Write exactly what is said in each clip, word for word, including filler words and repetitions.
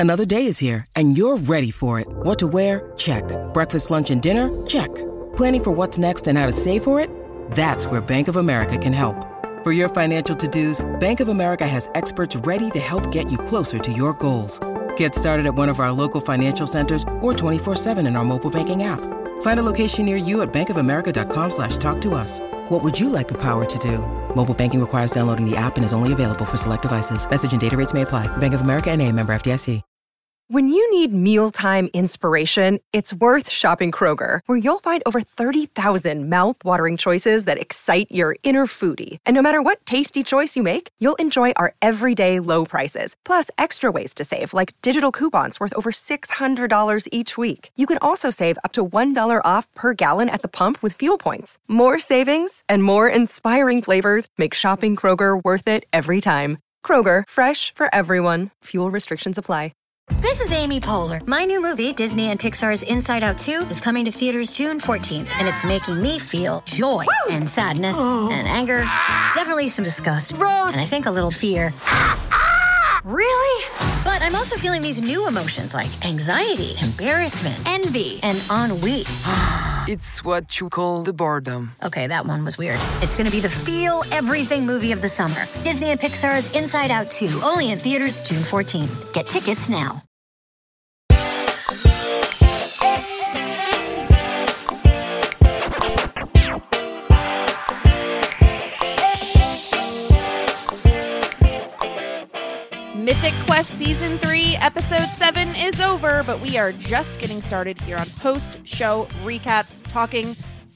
Another day is here, and you're ready for it. What to wear? Check. Breakfast, lunch, and dinner? Check. Planning for what's next and how to save for it? That's where Bank of America can help. For your financial to-dos, Bank of America has experts ready to help get you closer to your goals. Get started at one of our local financial centers or twenty-four seven in our mobile banking app. Find a location near you at bankofamerica.com slash talk to us. What would you like the power to do? Mobile banking requires downloading the app and is only available for select devices. Message and data rates may apply. Bank of America N A, member F D I C. When you need mealtime inspiration, it's worth shopping Kroger, where you'll find over thirty thousand mouth-watering choices that excite your inner foodie. And no matter what tasty choice you make, you'll enjoy our everyday low prices, plus extra ways to save, like digital coupons worth over six hundred dollars each week. You can also save up to one dollar off per gallon at the pump with fuel points. More savings and more inspiring flavors make shopping Kroger worth it every time. Kroger, fresh for everyone. Fuel restrictions apply. This is Amy Poehler. My new movie, Disney and Pixar's Inside Out two, is coming to theaters June fourteenth, and it's making me feel joy Woo! and sadness oh. and anger, definitely some disgust, Rose, and I think a little fear. Really? But I'm also feeling these new emotions like anxiety, embarrassment, envy, and ennui. It's what you call the boredom. Okay, that one was weird. It's going to be the feel everything movie of the summer. Disney and Pixar's Inside Out two, only in theaters June fourteenth. Get tickets now. Mythic Quest Season three, Episode seven is over, but we are just getting started here on post-show recaps, talking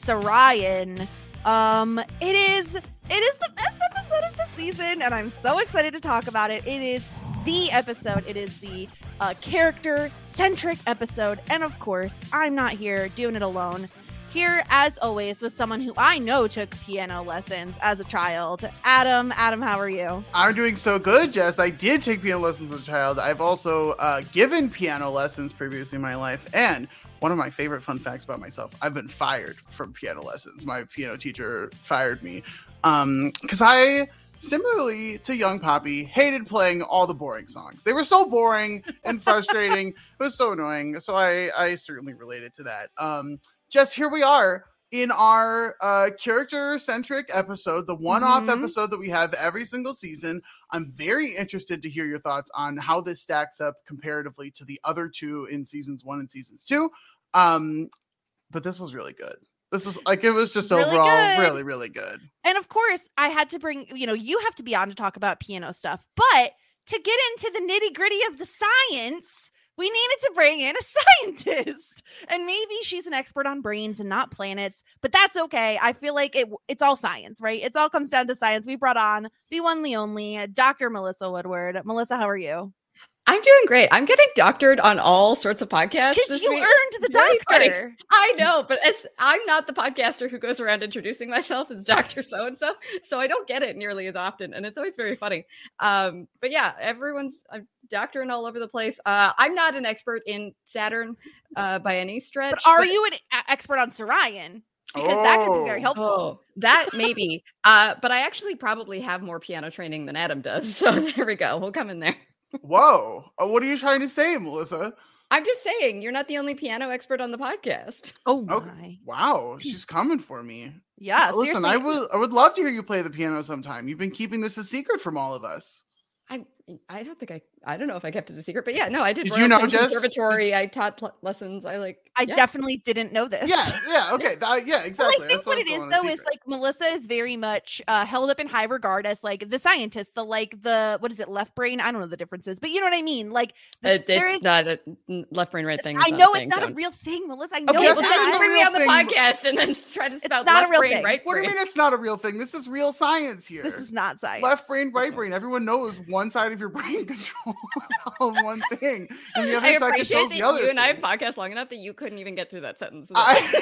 Sarian. Um, it is, it is the best episode of the season, and I'm so excited to talk about it. It is the episode. It is the uh, character-centric episode, and of course, I'm not here doing it alone. Here, as always, with someone who I know took piano lessons as a child. Adam, Adam, how are you? I'm doing so good, Jess. I did take piano lessons as a child. I've also uh, given piano lessons previously in my life. And one of my favorite fun facts about myself, I've been fired from piano lessons. My piano teacher fired me um, because I, similarly to Young Poppy, hated playing all the boring songs. They were so boring and frustrating. It was so annoying. So I, I certainly related to that. Um, Jess, here we are in our uh, character-centric episode, the one-off mm-hmm. episode that we have every single season. I'm very interested to hear your thoughts on how this stacks up comparatively to the other two in seasons one and seasons two. Um, but this was really good. This was like, it was just really overall good. really, really good. And of course, I had to bring, you know, you have to be on to talk about piano stuff, but to get into the nitty-gritty of the science, we needed to bring in a scientist, and maybe she's an expert on brains and not planets, but that's okay. I feel like it, it's all science, right? It all comes down to science. We brought on the one, the only, Doctor Melissa Woodward. Melissa, how are you? I'm doing great. I'm getting doctored on all sorts of podcasts. Because you week. earned the Very doctor. funny. I know, but as I'm not the podcaster who goes around introducing myself as Doctor So-and-so, so I don't get it nearly as often, and it's always very funny. Um, but yeah, everyone's I'm doctoring all over the place. Uh, I'm not an expert in Saturn uh, by any stretch. But are but you an a- expert on Sarian? Because oh. that could be very helpful. Oh, that maybe. uh, but I actually probably have more piano training than Adam does, so there we go. We'll come in there. Whoa. Uh, what are you trying to say, Melissa? I'm just saying, you're not the only piano expert on the podcast. Oh my. Okay. Wow. She's coming for me. Yeah. Listen, seriously. I would I would love to hear you play the piano sometime. You've been keeping this a secret from all of us. I I don't think I I don't know if I kept it a secret, but yeah, no, I did. Did you know, Jess? Conservatory. I taught pl- lessons. I like. I yeah. definitely didn't know this. Yeah, yeah, okay, that, yeah, exactly. Well, I think That's what, what it is though is like Melissa is very much uh, held up in high regard as like the scientist, the like the what is it, left brain? I don't know the differences, but you know what I mean. Like this, it, it's there is, not a left brain, right thing. I know not it's not don't. a real thing, Melissa. I know. Okay, it's well, not just bring me on the thing. podcast and then try to spell it's not left a real brain, thing. right brain. What do you mean it's not a real thing? This is real science here. This is not science. Left brain, right brain. Everyone knows one side of your brain controls all one thing, and the other I side controls the other. You and thing. I have podcast long enough that you couldn't even get through that sentence. I,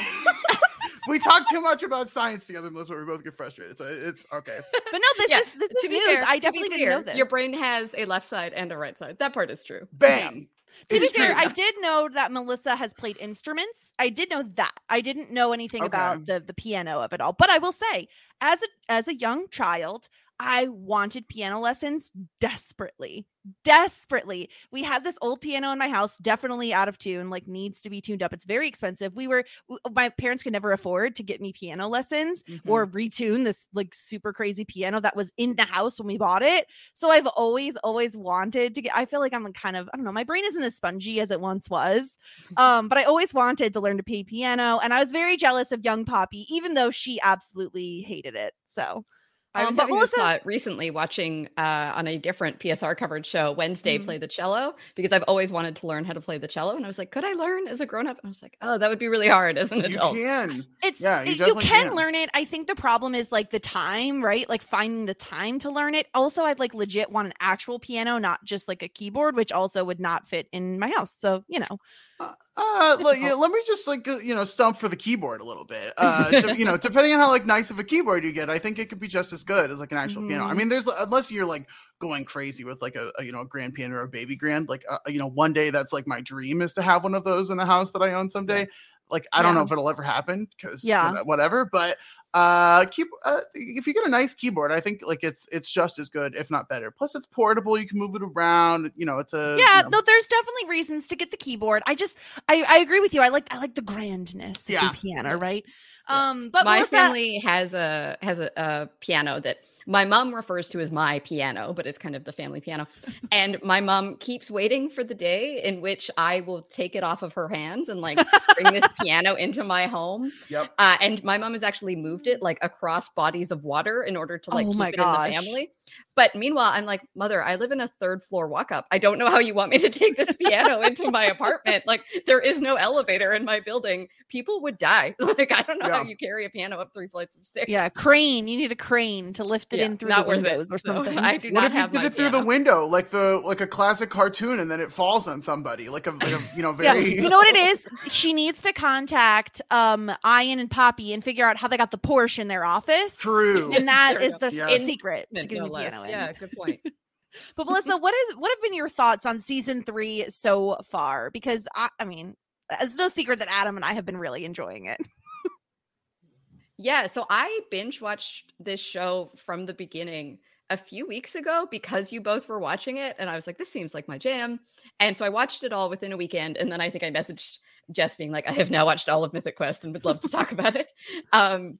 we talk too much about science together, Melissa. We both get frustrated. So it's okay. But no, this yeah, is this is to be news. fair, I to definitely be didn't clear, know this. Your brain has a left side and a right side. That part is true. Bang. To be It's fair, true. I did know that Melissa has played instruments. I did know that. I didn't know anything Okay. about the, the piano of it all. But I will say, as a as a young child, I wanted piano lessons desperately, desperately. We had this old piano in my house, definitely out of tune, like needs to be tuned up. It's very expensive. We were, my parents could never afford to get me piano lessons mm-hmm. or retune this like super crazy piano that was in the house when we bought it. So I've always, always wanted to get, I feel like I'm kind of, I don't know, my brain isn't as spongy as it once was. Um, but I always wanted to learn to play piano. And I was very jealous of young Poppy, even though she absolutely hated it. So I was um, having Melissa- this thought recently watching uh, on a different P S R covered show, Wednesday mm-hmm. play the cello, because I've always wanted to learn how to play the cello. And I was like, could I learn as a grown up? And I was like, oh, that would be really hard as an adult. You can. It's, yeah, you, it, you can, can learn it. I think the problem is like the time, right? Like finding the time to learn it. Also, I'd like legit want an actual piano, not just like a keyboard, which also would not fit in my house. So, you know. Uh, uh look, you know, let me just like you know stump for the keyboard a little bit. Uh, to, you know, depending on how like nice of a keyboard you get, I think it could be just as good as like an actual mm-hmm. piano. I mean, there's unless you're like going crazy with like a, a you know a grand piano or a baby grand. Like uh, you know, one day that's like my dream is to have one of those in a house that I own someday. Yeah. Like I don't yeah. know if it'll ever happen because yeah, whatever. But uh, keep uh, if you get a nice keyboard, I think like it's it's just as good, if not better. Plus, it's portable; you can move it around. You know, it's a yeah. You know, no, there's definitely reasons to get the keyboard. I just I I agree with you. I like I like the grandness yeah. of the piano, yeah. right? Yeah. Um, but my Melissa- family has a has a, a piano that my mom refers to as my piano, but it's kind of the family piano. And my mom keeps waiting for the day in which I will take it off of her hands and like bring this piano into my home. Yep. Uh, and my mom has actually moved it like across bodies of water in order to like oh keep my it gosh. in the family. But meanwhile, I'm like, mother, I live in a third floor walk up. I don't know how you want me to take this piano into my apartment. Like there is no elevator in my building. People would die. Like, I don't know yeah. how you carry a piano up three flights of stairs. Yeah. Crane. You need a crane to lift it Yeah, in through not the worth it. windows or So something. I do What not if you have did my it through piano. the window, like the like a classic cartoon, and then it falls on somebody, like a, like a you know very. Yeah. You know what it is? She needs to contact um Ian and Poppy and figure out how they got the Porsche in their office. True. And that There we is go. the Yes. secret to No getting the less. piano in. Yeah, good point. But Melissa, what is what have been your thoughts on season three so far? Because I, I mean, it's no secret that Adam and I have been really enjoying it. Yeah, so I binge watched this show from the beginning a few weeks ago because you both were watching it, and I was like, this seems like my jam. And so I watched it all within a weekend, and then I think I messaged Jess being like, I have now watched all of Mythic Quest and would love to talk about it. Um,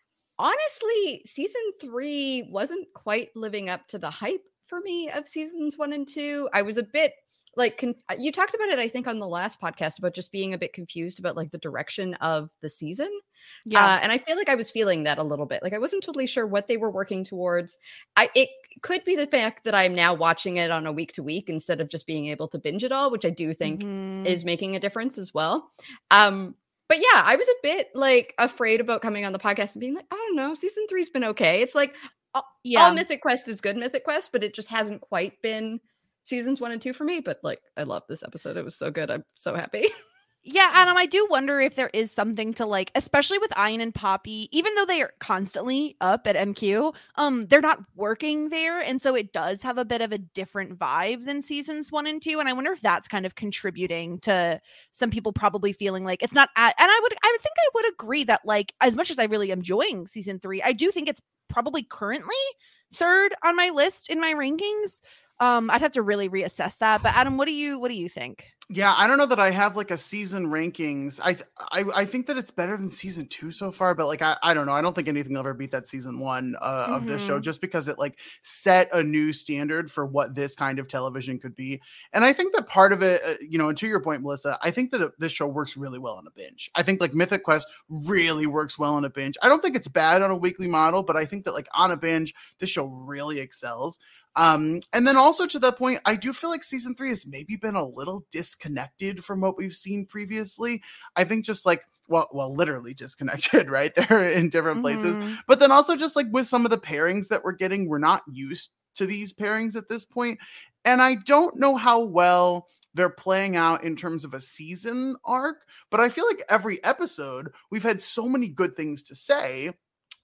honestly, season three wasn't quite living up to the hype for me of seasons one and two. I was a bit like, con- you talked about it, I think, on the last podcast about just being a bit confused about like the direction of the season. Yeah. Uh, and I feel like I was feeling that a little bit. Like I wasn't totally sure what they were working towards. I It could be the fact that I'm now watching it on a week to week instead of just being able to binge it all, which I do think Mhm. is making a difference as well. Um, but yeah, I was a bit like afraid about coming on the podcast and being like, I don't know, season three's been okay. It's like, all, Yeah. all Mythic Quest is good Mythic Quest, but it just hasn't quite been seasons one and two for me. But like, I love this episode. It was so good. I'm so happy. Yeah, Adam, I do wonder if there is something to like, especially with Ian and Poppy, even though they are constantly up at M Q, um, they're not working there. And so it does have a bit of a different vibe than seasons one and two. And I wonder if that's kind of contributing to some people probably feeling like it's not at, and I would, I would think I would agree that like, as much as I really am enjoying season three, I do think it's probably currently third on my list in my rankings. Um, I'd have to really reassess that. But Adam, what do you, what do you think? Yeah, I don't know that I have like a season rankings. I th- I, I think that it's better than season two so far, but like I, I don't know. I don't think anything will ever beat that season one uh, mm-hmm. of this show, just because it like set a new standard for what this kind of television could be. And I think that part of it, uh, you know, and to your point, Melissa, I think that uh, this show works really well on a binge. I think like Mythic Quest really works well on a binge. I don't think it's bad on a weekly model, but I think that like on a binge, this show really excels. Um, and then also to that point, I do feel like season three has maybe been a little disconnected from what we've seen previously. I think just like, well, well, literally disconnected, right? They're in different places. Mm-hmm. But then also just like with some of the pairings that we're getting, we're not used to these pairings at this point. And I don't know how well they're playing out in terms of a season arc, but I feel like every episode we've had so many good things to say.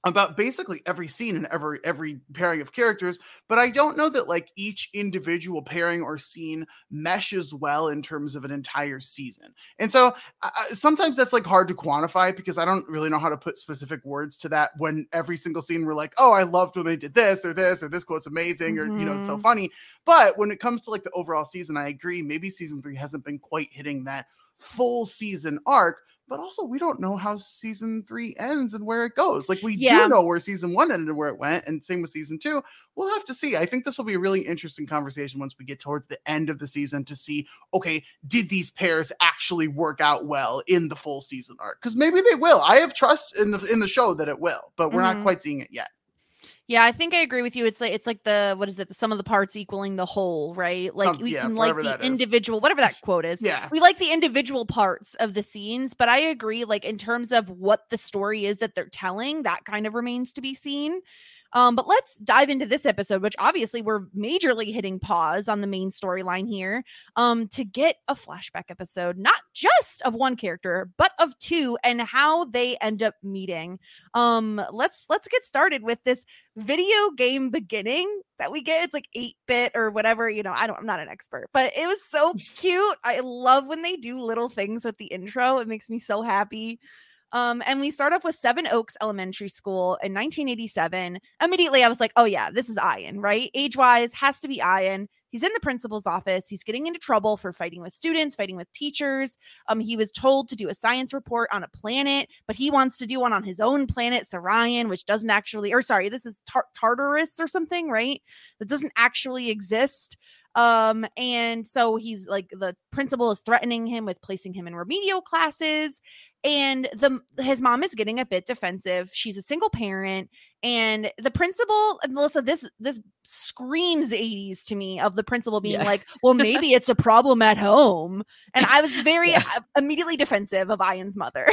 about basically every scene and every every pairing of characters, but I don't know that like each individual pairing or scene meshes well in terms of an entire season. And so uh, sometimes that's like hard to quantify because I don't really know how to put specific words to that when every single scene we're like, oh, I loved when they did this or this or this quote's amazing or, mm-hmm. you know, it's so funny. But when it comes to like the overall season, I agree. Maybe season three hasn't been quite hitting that full season arc. But also, we don't know how season three ends and where it goes. Like, we yeah. do know where season one ended and where it went, and same with season two. We'll have to see. I think this will be a really interesting conversation once we get towards the end of the season to see, okay, did these pairs actually work out well in the full season arc? Because maybe they will. I have trust in the in the show that it will, but we're mm-hmm. not quite seeing it yet. Yeah, I think I agree with you. It's like it's like the what is it? The sum of the parts equaling the whole, right? Like Some, we yeah, can like the individual, whatever that quote is. Yeah, we like the individual parts of the scenes, but I agree. Like in terms of what the story is that they're telling, that kind of remains to be seen. Um, but let's dive into this episode, which obviously we're majorly hitting pause on the main storyline here, um, to get a flashback episode, not just of one character, but of two, and how they end up meeting. Um, let's let's get started with this video game beginning that we get. It's like eight bit or whatever, you know. I don't. I'm not an expert, but it was so cute. I love when they do little things with the intro. It makes me so happy. Um, and we start off with Seven Oaks Elementary School in nineteen eighty-seven. Immediately, I was like, oh, yeah, this is Ian, right? Age-wise, has to be Ian. He's in the principal's office. He's getting into trouble for fighting with students, fighting with teachers. Um, he was told to do a science report on a planet, but he wants to do one on his own planet, Sarian, which doesn't actually, or sorry, this is Tar- Tartarus or something, right? That doesn't actually exist. Um, and so he's like, the principal is threatening him with placing him in remedial classes. And the his mom is getting a bit defensive. She's a single parent, and the principal, Melissa, this this screams eighties to me, of the principal being yeah. like, well, maybe it's a problem at home. And I was very yeah. immediately defensive of Ian's mother.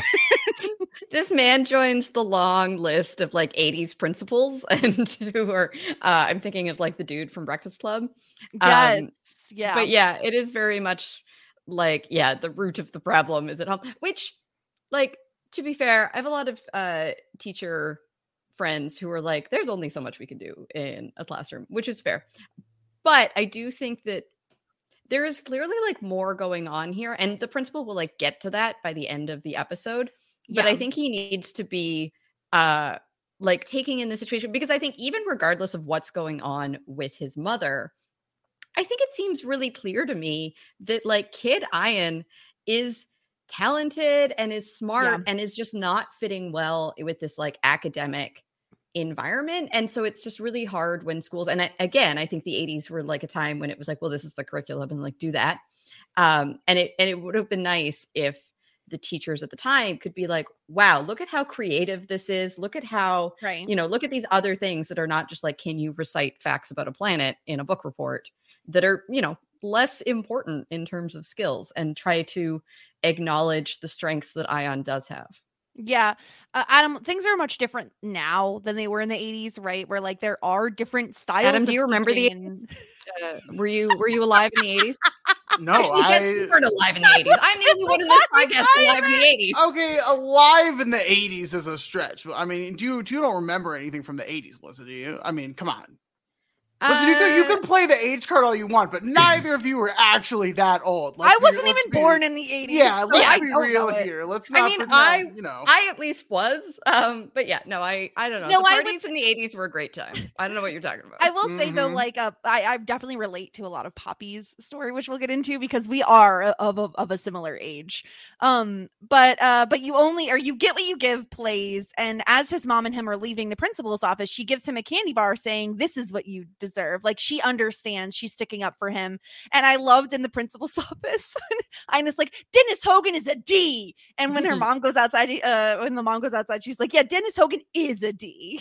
This man joins the long list of like eighties principals, and who are uh, I'm thinking of like the dude from Breakfast Club. Yes, um, yeah. But yeah, it is very much like, yeah, the root of the problem is at home, which, like, to be fair, I have a lot of uh, teacher friends who are like, there's only so much we can do in a classroom, which is fair. But I do think that there is clearly like more going on here. And the principal will like get to that by the end of the episode. But yeah. I think he needs to be uh, like taking in the situation, because I think even regardless of what's going on with his mother, I think it seems really clear to me that like Kid Ian is talented and is smart yeah. and is just not fitting well with this like academic environment. And so it's just really hard when schools, and I, again, I think the eighties were like a time when it was like, well, this is the curriculum and like do that. Um, and it, and it would have been nice if the teachers at the time could be like, wow, look at how creative this is. Look at how, right. you know, look at these other things that are not just like, can you recite facts about a planet in a book report, that are, you know, less important in terms of skills, and try to acknowledge the strengths that Ian does have. Yeah. Uh, Adam, things are much different now than they were in the eighties, right? Where like there are different styles. Adam, do you remember the and... uh, were you were you alive in the eighties? No, Actually, I Jess, you weren't alive in the eighties. I'm the only one in this podcast alive in the eighties. Okay, alive in the eighties is a stretch. But I mean, do you, you don't remember anything from the eighties, Melissa, do you? I mean, come on. Listen, you can, you can play the age card all you want, but neither of you were actually that old. Let's I wasn't be, even be, born in the eighties. Yeah, let's yeah, be real here. Let's not. I mean, pretend, I, you know, I at least was. Um, but yeah, no, I, I don't know. No, the I parties would... in the eighties were a great time. I don't know what you're talking about. I will mm-hmm. say though, like, uh, I, I definitely relate to a lot of Poppy's story, which we'll get into because we are of a, of a similar age. Um, but uh, but you only or you get what you give plays, and as his mom and him are leaving the principal's office, she gives him a candy bar saying, "This is what you deserve." Like she understands. She's sticking up for him. And I loved in the principal's office, Ina's like, Dennis Hogan is a D. And when her mom goes outside, uh, when the mom goes outside, she's like, yeah, Dennis Hogan is a D.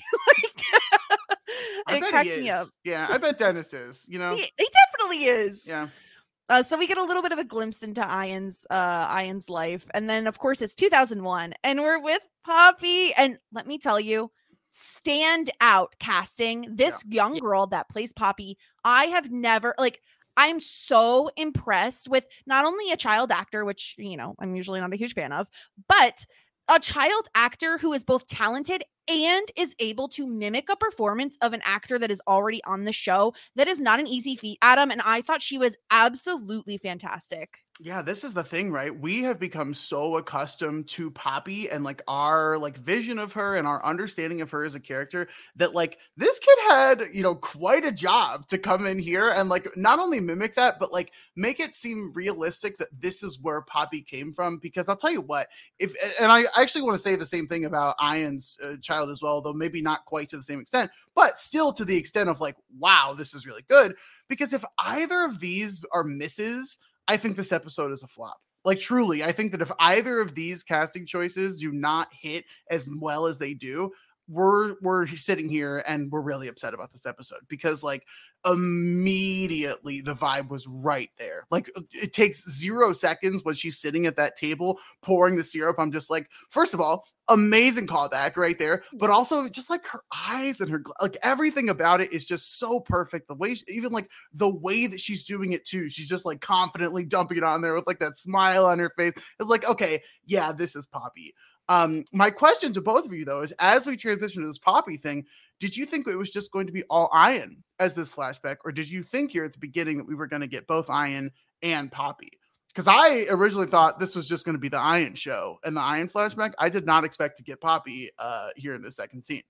Like, I it bet he is. Me up. Yeah, I bet Dennis is, you know? He, he definitely is. Yeah. Uh, so we get a little bit of a glimpse into Ian's uh, Ian's life. And then, of course, it's two thousand one. And we're with Poppy. And let me tell you, stand out casting. This yeah. young girl that plays Poppy, I have never, like, I'm so impressed with not only a child actor, which, you know, I'm usually not a huge fan of, but a child actor who is both talented and is able to mimic a performance of an actor that is already on the show. That is not an easy feat, Adam, and I thought she was absolutely fantastic. Yeah, this is the thing, right? We have become so accustomed to Poppy and like our like vision of her and our understanding of her as a character that like this kid had, you know, quite a job to come in here and like not only mimic that, but like make it seem realistic that this is where Poppy came from. Because I'll tell you what, if and I actually want to say the same thing about Ian's uh, child as well, though maybe not quite to the same extent, but still to the extent of like, wow, this is really good. Because if either of these are misses, I think this episode is a flop. Like, truly, I think that if either of these casting choices do not hit as well as they do, we're we're sitting here and we're really upset about this episode because like immediately the vibe was right there. Like it takes zero seconds when she's sitting at that table pouring the syrup. I'm just like, first of all, amazing callback right there, but also just like her eyes and her like everything about it is just so perfect. The way she, even like the way that she's doing it too, she's just like confidently dumping it on there with like that smile on her face. It's like, okay, yeah, this is Poppy. Um, my question to both of you, though, is as we transition to this Poppy thing, did you think it was just going to be all Ian as this flashback? Or did you think here at the beginning that we were going to get both Ian and Poppy? Because I originally thought this was just going to be the Ian show and the Ian flashback. I did not expect to get Poppy uh, here in the second scene.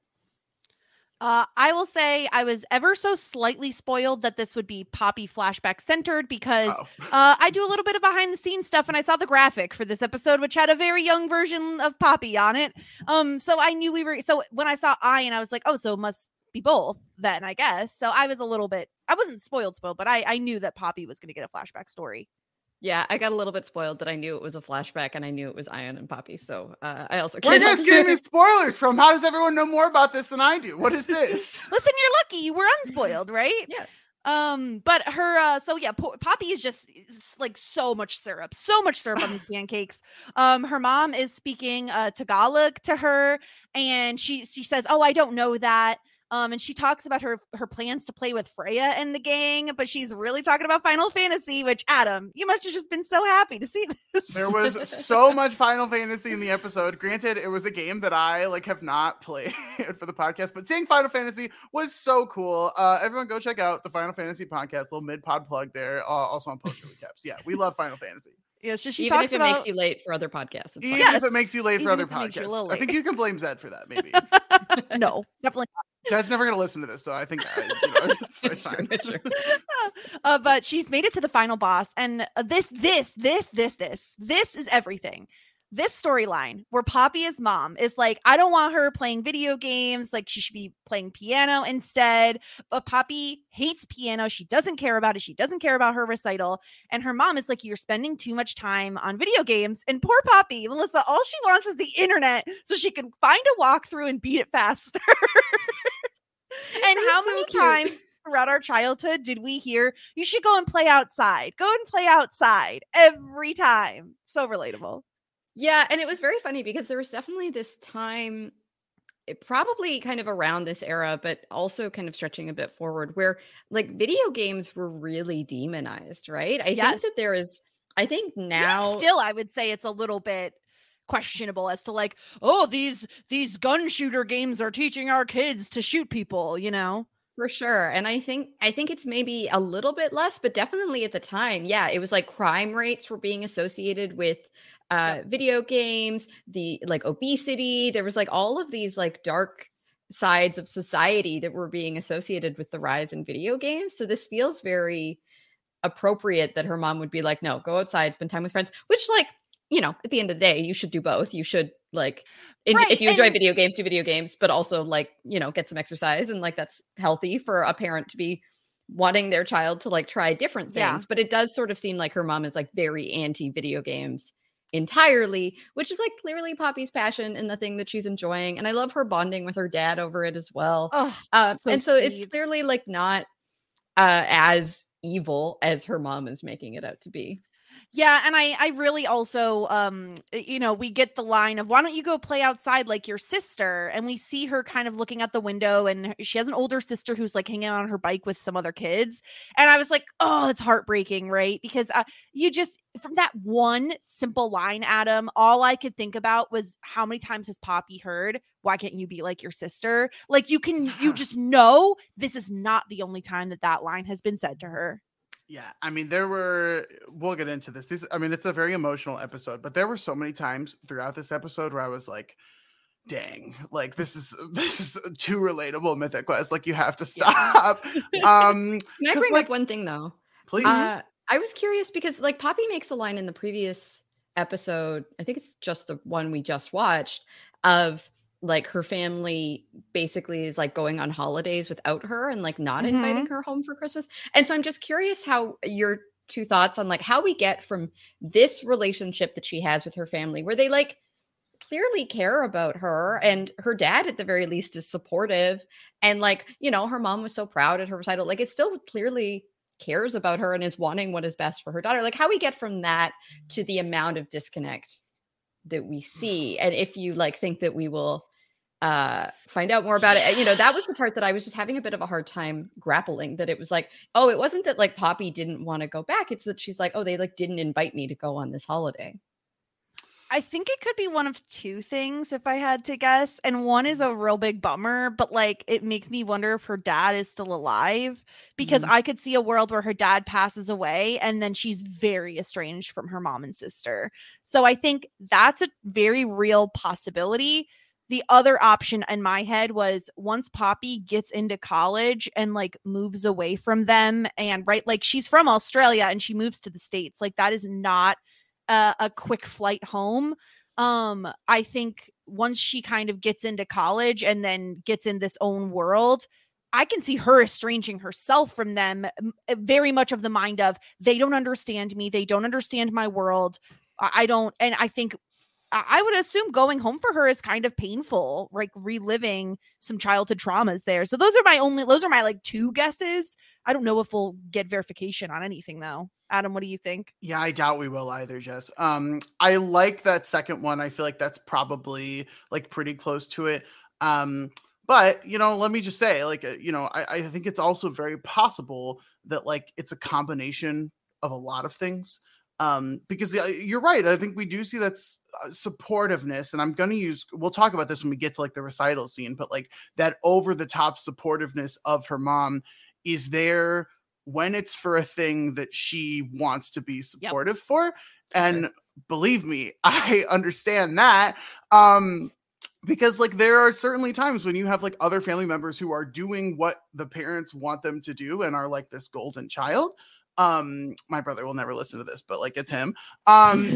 Uh, I will say I was ever so slightly spoiled that this would be Poppy flashback centered because oh. uh, I do a little bit of behind the scenes stuff and I saw the graphic for this episode, which had a very young version of Poppy on it. Um, so I knew we were, so when I saw Ian, I was like, oh, so it must be both then, I guess. So I was a little bit, I wasn't spoiled, spoiled, but I, I knew that Poppy was going to get a flashback story. Yeah, I got a little bit spoiled that I knew it was a flashback and I knew it was Ian and Poppy. So uh, I also Where are you guys getting these spoilers from? How does everyone know more about this than I do? What is this? Listen, you're lucky. You were unspoiled, right? Yeah. Um, but her, uh, so yeah, po- Poppy is just is like so much syrup, so much syrup on these pancakes. Um, her mom is speaking uh Tagalog to her, and she she says, "Oh, I don't know that." Um, and she talks about her her plans to play with Freya and the gang, but she's really talking about Final Fantasy, which, Adam, you must have just been so happy to see this. There was so much Final Fantasy in the episode. Granted, it was a game that I like have not played for the podcast, but seeing Final Fantasy was so cool. Uh, everyone go check out the Final Fantasy podcast, little mid-pod plug there, uh, also on post recaps. Yeah, we love Final Fantasy. Yeah, so she even talks if it about... makes you late for other podcasts. It's even fine. if it makes you late for even other podcasts. I think you can blame Zed for that, maybe. No, definitely not. Zed's never going to listen to this, so I think uh, you know, it's, it's fine. It's true. uh, but she's made it to the final boss, and uh, this, this, this, this, this, this is everything. This storyline where Poppy as mom is like, I don't want her playing video games. Like she should be playing piano instead. But Poppy hates piano. She doesn't care about it. She doesn't care about her recital. And her mom is like, you're spending too much time on video games. And poor Poppy, Melissa, all she wants is the internet so she can find a walkthrough and beat it faster. And how so many cute. times throughout our childhood did we hear, you should go and play outside. Go and play outside every time. So relatable. Yeah, and it was very funny because there was definitely this time, it probably kind of around this era, but also kind of stretching a bit forward, where like video games were really demonized, right? I Yes. think that there is, I think now... Even still, I would say it's a little bit questionable as to like, oh, these these gun shooter games are teaching our kids to shoot people, you know? For sure. And I think I think it's maybe a little bit less, but definitely at the time, yeah, it was like crime rates were being associated with uh Yep. video games, the like obesity. There was like all of these like dark sides of society that were being associated with the rise in video games. So this feels very appropriate that her mom would be like, no, go outside, spend time with friends, which like, you know, at the end of the day, you should do both. You should like, in, Right, if you enjoy and- video games, do video games, but also like, you know, get some exercise. And like, that's healthy for a parent to be wanting their child to like try different things. Yeah. But it does sort of seem like her mom is like very anti video games entirely, which is like clearly Poppy's passion and the thing that she's enjoying. And I love her bonding with her dad over it as well. Oh, Uh, so and so it's sweet. clearly like not uh, as evil as her mom is making it out to be. Yeah, and I I really also um you know, we get the line of why don't you go play outside like your sister, and we see her kind of looking out the window, and she has an older sister who's like hanging out on her bike with some other kids, and I was like, oh, it's heartbreaking, right? Because uh, you just from that one simple line, Adam, all I could think about was how many times has Poppy heard, why can't you be like your sister? Like you can you just know this is not the only time that that line has been said to her. Yeah, I mean, there were, we'll get into this. This, I mean, it's a very emotional episode, but there were so many times throughout this episode where I was like, dang, like this is, this is too relatable, Mythic Quest. Like you have to stop. Yeah. Um, Can I bring like, up one thing though? Please. Uh, I was curious because like Poppy makes the line in the previous episode, I think it's just the one we just watched, of like her family basically is like going on holidays without her and like not mm-hmm. inviting her home for Christmas. And so I'm just curious how your two thoughts on like how we get from this relationship that she has with her family, where they like clearly care about her, and her dad at the very least is supportive, and like, you know, her mom was so proud at her recital, like it still clearly cares about her and is wanting what is best for her daughter. Like how we get from that to the amount of disconnect that we see, and if you like think that we will uh find out more about it. You know, that was the part that I was just having a bit of a hard time grappling, that it was like, oh, it wasn't that like Poppy didn't want to go back, it's that she's like, oh, they like didn't invite me to go on this holiday. I think it could be one of two things if I had to guess, and one is a real big bummer, but like it makes me wonder if her dad is still alive, because mm-hmm. I could see a world where her dad passes away and then she's very estranged from her mom and sister. So I think that's a very real possibility. The other option in my head was once Poppy gets into college and like moves away from them, and right, like she's from Australia and she moves to the States. Like that is not a, a quick flight home. Um, I think once she kind of gets into college and then gets in this own world, I can see her estranging herself from them, very much of the mind of they don't understand me. They don't understand my world. I don't. And I think I would assume going home for her is kind of painful, like reliving some childhood traumas there. So those are my only, those are my like two guesses. I don't know if we'll get verification on anything though. Adam, what do you think? Yeah, I doubt we will either, Jess. Um, I like that second one. I feel like that's probably like pretty close to it. Um, but, you know, let me just say, like, uh, you know, I, I think it's also very possible that like it's a combination of a lot of things. Um, because uh, you're right. I think we do see that uh, supportiveness, and I'm going to use, we'll talk about this when we get to like the recital scene, but like that over the top supportiveness of her mom is there when it's for a thing that she wants to be supportive yep. for. And sure. believe me, I understand that. Um, because like there are certainly times when you have like other family members who are doing what the parents want them to do and are like this golden child. Um, my brother will never listen to this, but like it's him. Um,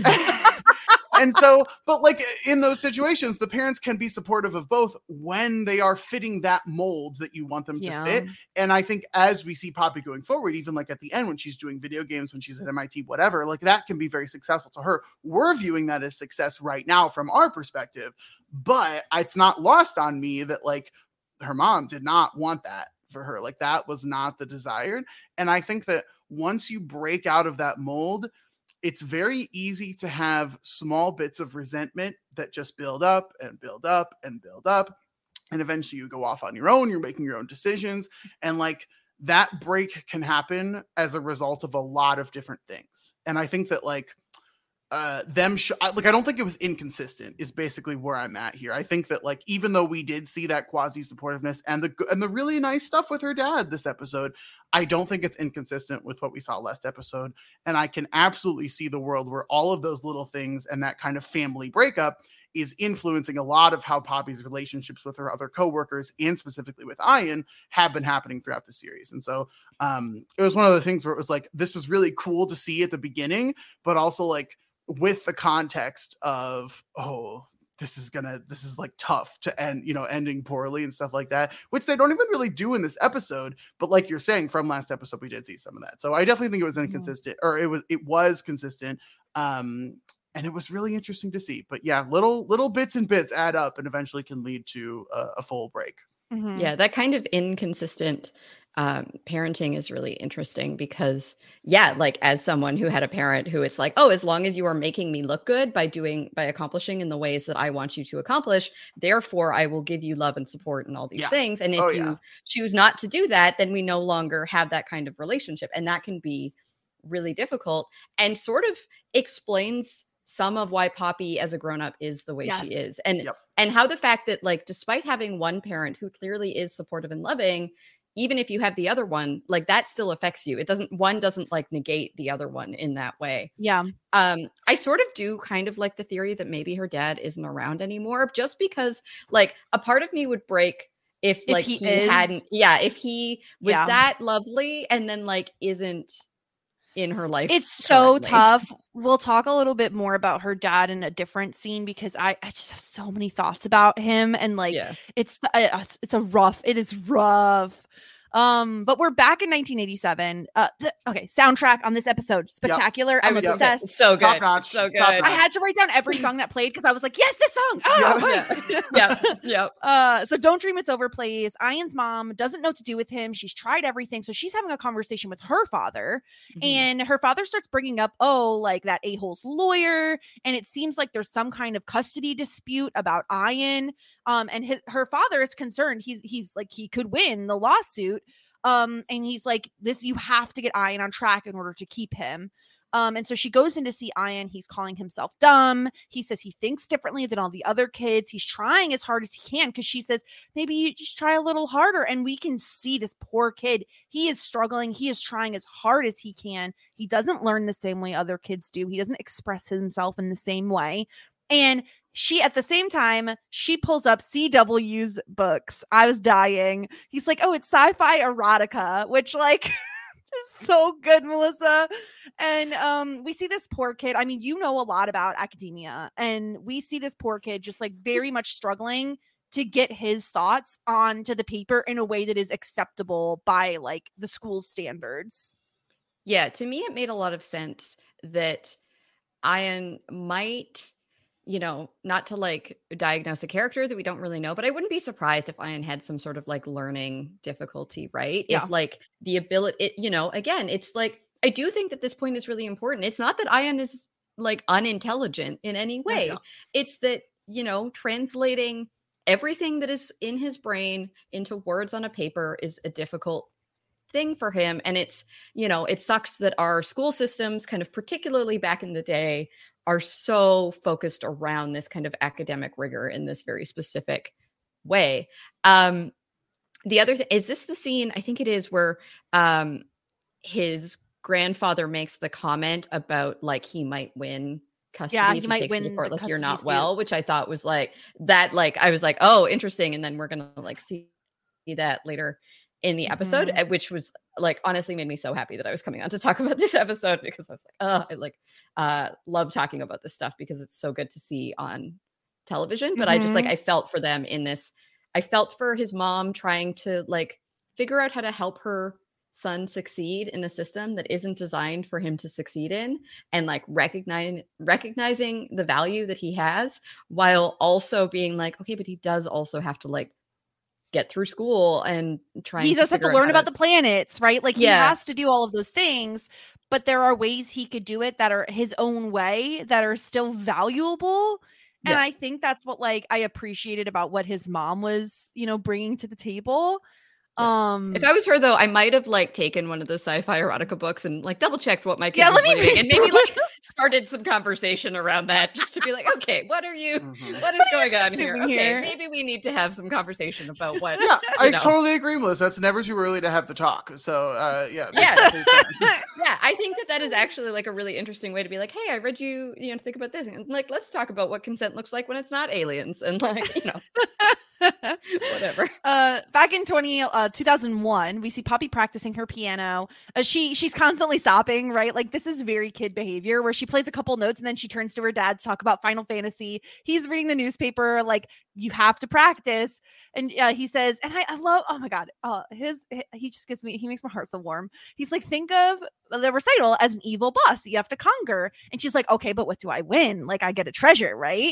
and so, but like in those situations, the parents can be supportive of both when they are fitting that mold that you want them to yeah. fit. And I think as we see Poppy going forward, even like at the end when she's doing video games, when she's at M I T, whatever, like that can be very successful to her. We're viewing that as success right now from our perspective, but it's not lost on me that like her mom did not want that for her. Like that was not the desired. And I think that once you break out of that mold, it's very easy to have small bits of resentment that just build up and build up and build up. And eventually you go off on your own, you're making your own decisions. And like that break can happen as a result of a lot of different things. And I think that like uh, them, sh- like, I don't think it was inconsistent is basically where I'm at here. I think that like, even though we did see that quasi supportiveness and the, and the really nice stuff with her dad this episode, I don't think it's inconsistent with what we saw last episode. And I can absolutely see the world where all of those little things and that kind of family breakup is influencing a lot of how Poppy's relationships with her other coworkers and specifically with Ian have been happening throughout the series. And so um, it was one of the things where it was like, this was really cool to see at the beginning, but also like with the context of, oh, this is gonna, this is like tough to end, you know, ending poorly and stuff like that, which they don't even really do in this episode. But like you're saying from last episode, we did see some of that. So I definitely think it was inconsistent or it was, it was consistent. Um, and it was really interesting to see, but yeah, little, little bits and bits add up and eventually can lead to a, a full break. Mm-hmm. Yeah. That kind of inconsistent um, parenting is really interesting because, yeah, like as someone who had a parent who it's like, oh, as long as you are making me look good by doing, by accomplishing in the ways that I want you to accomplish, therefore I will give you love and support and all these Yeah. things. And if Oh, you yeah. choose not to do that, then we no longer have that kind of relationship. And that can be really difficult and sort of explains some of why Poppy as a grown-up is the way Yes. she is. And, Yep. and how the fact that like, despite having one parent who clearly is supportive and loving, even if you have the other one, like that still affects you. It doesn't, one doesn't like negate the other one in that way. Yeah. Um, I sort of do kind of like the theory that maybe her dad isn't around anymore, just because like a part of me would break if If like he he, is- hadn't, yeah, if he was Yeah. that lovely and then like isn't in her life. It's so currently. tough. We'll talk a little bit more about her dad in a different scene because I, I just have so many thoughts about him and like Yeah. it's, uh, it's it's a rough. It is rough. Um, but we're back in nineteen eighty-seven. Uh, th- okay, soundtrack on this episode spectacular. I I'm was obsessed. so good. Top notch, So good. top I notch. had to write down every song that played because I was like, yes, this song. Oh, Yeah. Yeah. Yeah. Uh, so Don't Dream It's Over plays. Ian's mom doesn't know what to do with him. She's tried everything. So she's having a conversation with her father. Mhm. And her father starts bringing up, oh, like that a-hole's lawyer. And it seems like there's some kind of custody dispute about Ian. Um, and his, her father is concerned. He's, he's like, he could win the lawsuit. Um, and he's like, this, you have to get Ian on track in order to keep him. Um, and so she goes in to see Ian. He's calling himself dumb. He says he thinks differently than all the other kids. He's trying as hard as he can because she says, maybe you just try a little harder. And we can see this poor kid. He is struggling. He is trying as hard as he can. He doesn't learn the same way other kids do. He doesn't express himself in the same way. And she, at the same time, she pulls up C W's books. I was dying. He's like, oh, it's sci-fi erotica, which like is so good, Melissa. And um, we see this poor kid. I mean, you know a lot about academia, and we see this poor kid just like very much struggling to get his thoughts onto the paper in a way that is acceptable by like the school standards. Yeah, to me, it made a lot of sense that Ian might, you know, not to like diagnose a character that we don't really know, but I wouldn't be surprised if Ian had some sort of like learning difficulty, right? Yeah. If like the ability, it, you know, again, it's like, I do think that this point is really important. It's not that Ian is like unintelligent in any way. Yeah. It's that, you know, translating everything that is in his brain into words on a paper is a difficult thing for him. And it's, you know, it sucks that our school systems kind of particularly back in the day are so focused around this kind of academic rigor in this very specific way. Um, the other thing is this the scene, I think it is, where um, his grandfather makes the comment about like he might win custody. Yeah, if he might takes you to win court, the like you're custody not dispute. well, which I thought was like that. Like I was like, oh, interesting. And then we're gonna like see that later in the episode, Mhm. uh, which was like honestly made me so happy that I was coming on to talk about this episode because I was like, oh, I like uh love talking about this stuff because it's so good to see on television. But I just like Mhm. I felt for them in this. I felt for his mom trying to like figure out how to help her son succeed in a system that isn't designed for him to succeed in, and like recognize recognizing the value that he has while also being like, okay, but he does also have to like get through school and try. He does have to learn about the planets, right? Like he Yeah. has to do all of those things, but there are ways he could do it that are his own way that are still valuable. And Yeah. I think that's what like I appreciated about what his mom was, you know, bringing to the table. Um If I was her, though, I might have like taken one of those sci-fi erotica books and like double checked what my kid Yeah, was let me reading, read and maybe through like started some conversation around that just to be like, okay, what are you? Mhm. What is What are you going on here? consuming Okay, here? maybe we need to have some conversation about what. Yeah, I you know. totally agree, Melissa. It's never too early to have the talk. So, uh, yeah. Yeah. definitely fine. Yeah, I think that that is actually like a really interesting way to be like, hey, I read you, you know, think about this, and like, let's talk about what consent looks like when it's not aliens, and like, you know, whatever. Uh, back in twenty, uh, two thousand one, we see Poppy practicing her piano. Uh, she she's constantly stopping, right? Like this is very kid behavior where she plays a couple notes and then she turns to her dad to talk about Final Fantasy. He's reading the newspaper, like you have to practice. And uh, he says, and I, I love, oh my God, uh, his, he just gets me, he makes my heart so warm. He's like, think of the recital as an evil boss that you have to conquer. And she's like, okay, but what do I win? Like I get a treasure, right?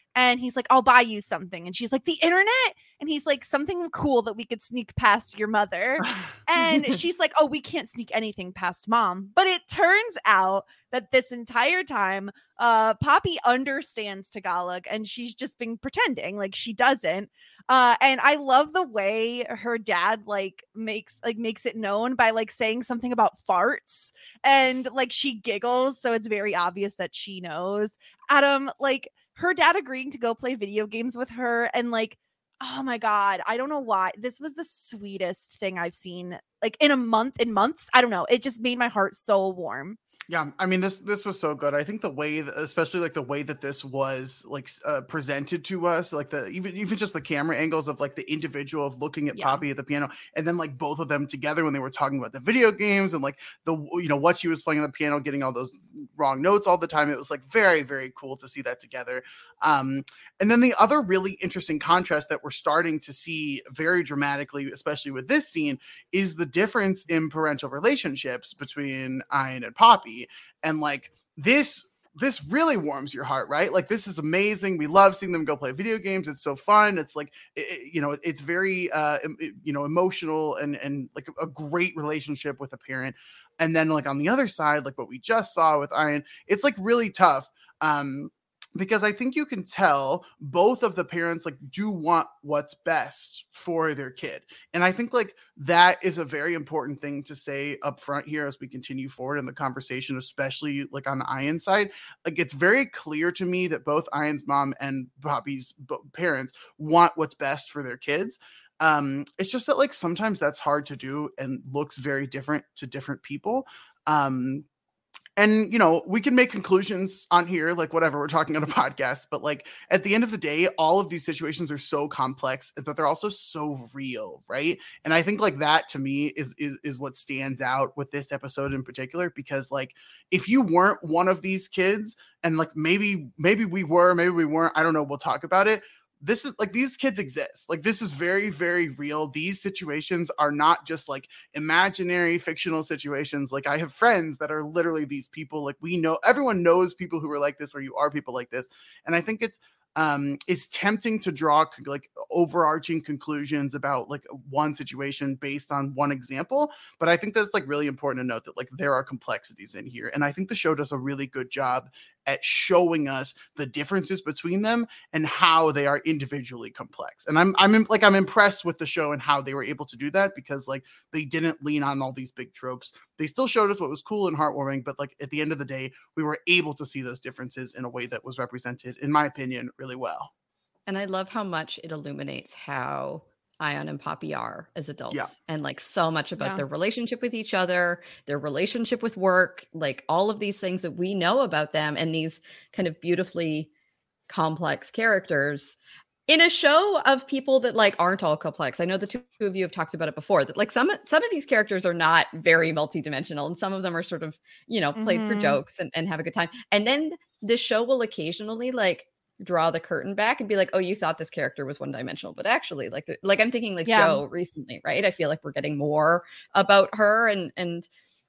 And he's like, I'll buy you something. And she's like, the internet? And he's like, something cool that we could sneak past your mother. And she's like, oh, we can't sneak anything past mom. But it turns out that this entire time, uh, Poppy understands Tagalog and she's just been pretending like she doesn't. Uh, and I love the way her dad like makes like makes it known by like saying something about farts, and like she giggles, so it's very obvious that she knows. Adam, like her dad agreeing to go play video games with her, and like, oh my God, I don't know why. This was the sweetest thing I've seen like in a month, in months. I don't know. It just made my heart so warm. Yeah, I mean, this this was so good. I think the way, that, especially like the way that this was like uh, presented to us, like the even even just the camera angles of like the individual of looking at yeah. Poppy at the piano, and then like both of them together when they were talking about the video games and like the you know what she was playing on the piano, getting all those wrong notes all the time. It was like very very cool to see that together. Um, and then the other really interesting contrast that we're starting to see very dramatically, especially with this scene, is the difference in parental relationships between Ian and Poppy. And like this, this really warms your heart, right? Like this is amazing. We love seeing them go play video games. It's so fun. It's like, it, you know, it's very, uh, it, you know, emotional and, and like a great relationship with a parent. And then like on the other side, like what we just saw with Ian, it's like really tough. Um, Because I think you can tell both of the parents like do want what's best for their kid. And I think like that is a very important thing to say up front here as we continue forward in the conversation, especially like on Ian's side. Like it's very clear to me that both Ian's mom and Poppy's parents want what's best for their kids. Um, it's just that like sometimes that's hard to do and looks very different to different people. Um, And, you know, we can make conclusions on here, like whatever, we're talking on a podcast, but like at the end of the day, all of these situations are so complex, but they're also so real, right? And I think like that to me is, is, is what stands out with this episode in particular, because like if you weren't one of these kids and like maybe, maybe we were, maybe we weren't, I don't know, we'll talk about it. This is like these kids exist. Like this is very, very real. These situations are not just like imaginary fictional situations. Like I have friends that are literally these people. Like we know, everyone knows people who are like this, or you are people like this. And I think it's, um, it's tempting to draw like overarching conclusions about like one situation based on one example. But I think that it's like really important to note that like there are complexities in here. And I think the show does a really good job at showing us the differences between them and how they are individually complex. And I'm, I'm like, I'm impressed with the show and how they were able to do that, because like they didn't lean on all these big tropes. They still showed us what was cool and heartwarming, but like at the end of the day, we were able to see those differences in a way that was represented, in my opinion, really well. And I love how much it illuminates how Ian and Poppy are as adults, yeah. and like so much about yeah. their relationship with each other, their relationship with work, like all of these things that we know about them, and these kind of beautifully complex characters in a show of people that like aren't all complex. I know the two of you have talked about it before, that like some some of these characters are not very multidimensional, and some of them are sort of, you know, played mm-hmm. for jokes and, and have a good time. And then the show will occasionally like draw the curtain back and be like, oh, you thought this character was one dimensional, but actually like, the, like I'm thinking like yeah. Joe recently, right? I feel like we're getting more about her, and, and,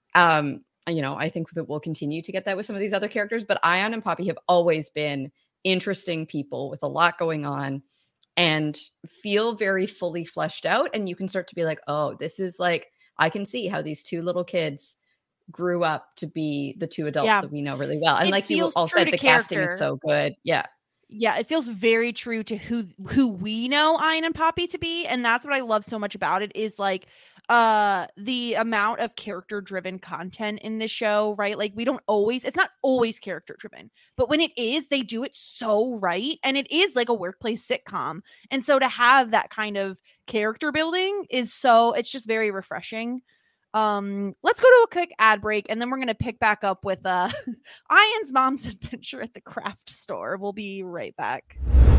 um, you know, I think that we'll continue to get that with some of these other characters, but Ian and Poppy have always been interesting people with a lot going on and feel very fully fleshed out. And you can start to be like, oh, this is like, I can see how these two little kids grew up to be the two adults yeah. that we know really well. And it like you all said, the character. Casting is so good. Yeah. Yeah, it feels very true to who who we know Ian and Poppy to be, and that's what I love so much about it, is like uh the amount of character driven content in this show, right? Like we don't always, it's not always character driven, but when it is, they do it so right, and it is like a workplace sitcom. And so to have that kind of character building is so, it's just very refreshing. Um, let's go to a quick ad break, and then we're going to pick back up with uh, Ian's mom's adventure at the craft store. We'll be right back.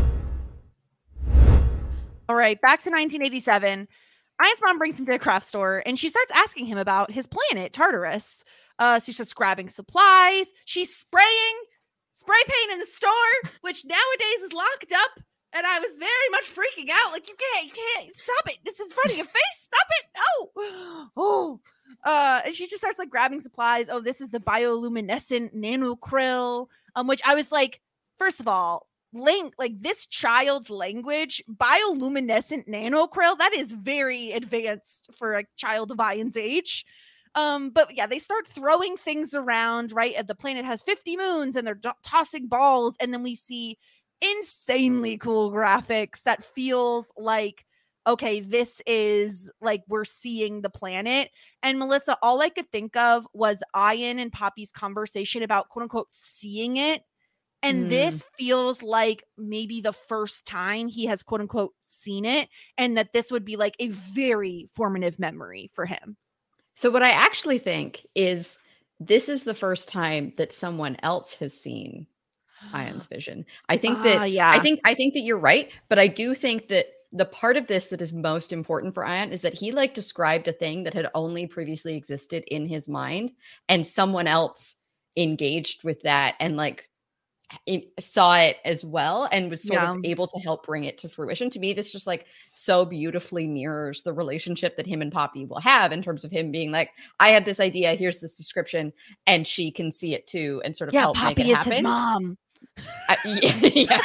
All right, back to nineteen eighty-seven. Ian's mom brings him to the craft store, and she starts asking him about his planet, Tartarus. Uh, so she starts grabbing supplies. She's spraying spray paint in the store, which nowadays is locked up. And I was very much freaking out. Like, you can't, you can't, stop it. This is in front of your face. Stop it. No. Oh. Uh, and she just starts like grabbing supplies. Oh, this is the bioluminescent nanocryl. Um, which I was like, first of all, link, like this child's language, bioluminescent nanokrill, that is very advanced for a child of Ian's age. Um, but yeah, they start throwing things around, right? And the planet has fifty moons and they're do- tossing balls. And then we see insanely cool graphics that feels like, okay, this is like we're seeing the planet. And Melissa, all I could think of was Ian and Poppy's conversation about quote unquote seeing it. And mm. this feels like maybe the first time he has quote unquote seen it, and that this would be like a very formative memory for him. So what I actually think is this is the first time that someone else has seen Ian's vision. I think uh, that yeah. I think I think that you're right, but I do think that the part of this that is most important for Ian is that he like described a thing that had only previously existed in his mind, and someone else engaged with that and like it, saw it as well and was sort yeah. of able to help bring it to fruition. To me, this just like so beautifully mirrors the relationship that him and Poppy will have in terms of him being like, I had this idea, here's this description, and she can see it too and sort of yeah, help Poppy make it is happen. His mom. Uh, yeah.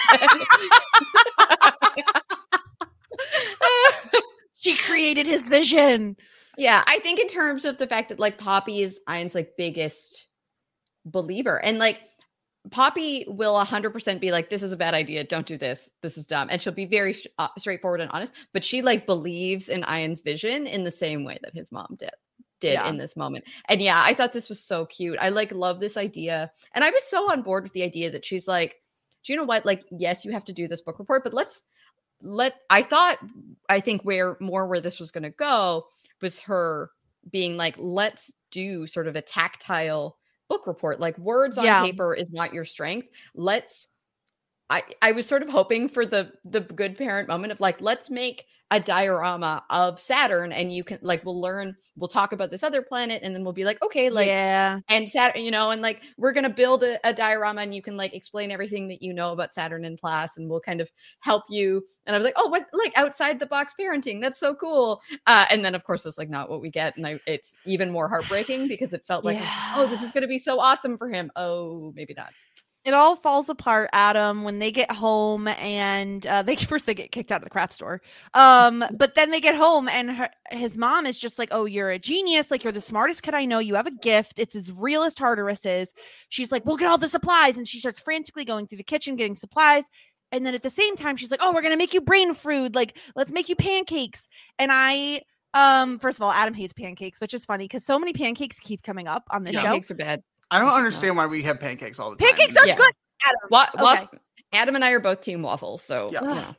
yeah. She created his vision. Yeah, I think in terms of the fact that like Poppy is Ian's like biggest believer, and like Poppy will one hundred percent be like, this is a bad idea, don't do this, this is dumb, and she'll be very uh, straightforward and honest, but she like believes in Ian's vision in the same way that his mom did did yeah. in this moment. And yeah, I thought this was so cute. I like love this idea, and I was so on board with the idea that she's like, do you know what, like, yes, you have to do this book report, but let's let I thought I think where more where this was going to go was her being like, let's do sort of a tactile book report. Like words on yeah. paper is not your strength. Let's I I was sort of hoping for the the good parent moment of like, let's make a diorama of Saturn, and you can like we'll learn we'll talk about this other planet, and then we'll be like, okay, like yeah and Saturn, you know, and like we're gonna build a, a diorama, and you can like explain everything that you know about Saturn in class, and we'll kind of help you. And I was like, oh, what, like outside the box parenting, that's so cool. Uh and then of course that's like not what we get, and I, it's even more heartbreaking because it felt like, yeah. oh, this is gonna be so awesome for him. Oh, maybe not. It all falls apart, Adam, when they get home, and uh, they first they get kicked out of the craft store. Um, but then they get home, and her, his mom is just like, "Oh, you're a genius! Like you're the smartest kid I know. You have a gift. It's as real as Tartarus is." She's like, "We'll get all the supplies," and she starts frantically going through the kitchen getting supplies. And then at the same time, she's like, "Oh, we're gonna make you brain food. Like let's make you pancakes." And I, um, first of all, Adam hates pancakes, which is funny because so many pancakes keep coming up on this yeah, show. Pancakes are bad. I don't understand why we have pancakes all the time. Pancakes are yeah. good, Adam. Wa- okay. wa- Adam and I are both team waffles, so yeah. you know.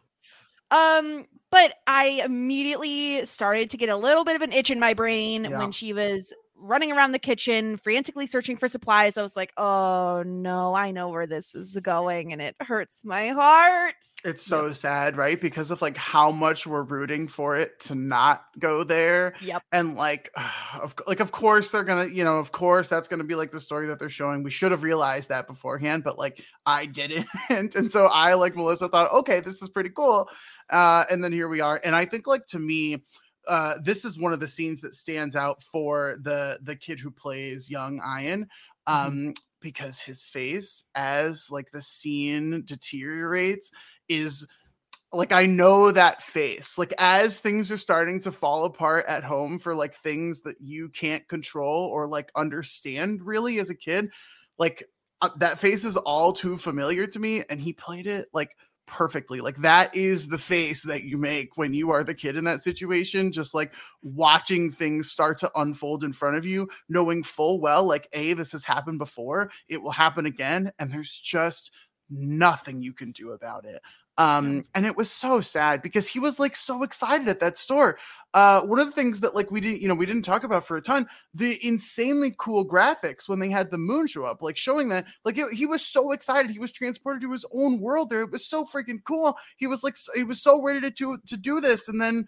Um, but I immediately started to get a little bit of an itch in my brain yeah. when she was running around the kitchen, frantically searching for supplies. I was like, oh no, I know where this is going, and it hurts my heart. It's so yep. sad, right? Because of like how much we're rooting for it to not go there. Yep. And like, of, like, of course they're gonna, you know, of course that's gonna be like the story that they're showing. We should have realized that beforehand, but like I didn't. And so I, like Melissa, thought, okay, this is pretty cool. Uh, and then here we are. And I think like to me, Uh, this is one of the scenes that stands out for the the kid who plays young Ian, um, mm-hmm. because his face as like the scene deteriorates is like, I know that face, like as things are starting to fall apart at home for like things that you can't control or like understand really as a kid, like uh, that face is all too familiar to me, and he played it like perfectly. Like that is the face that you make when you are the kid in that situation, just like watching things start to unfold in front of you, knowing full well like, A, this has happened before, it will happen again, and there's just nothing you can do about it. Um, and it was so sad because he was like so excited at that store. Uh, one of the things that like we didn't, you know, we didn't talk about for a ton, the insanely cool graphics when they had the moon show up, like showing that, like it, he was so excited. He was transported to his own world there. It was so freaking cool. He was like, he was so ready to do, to do this. And then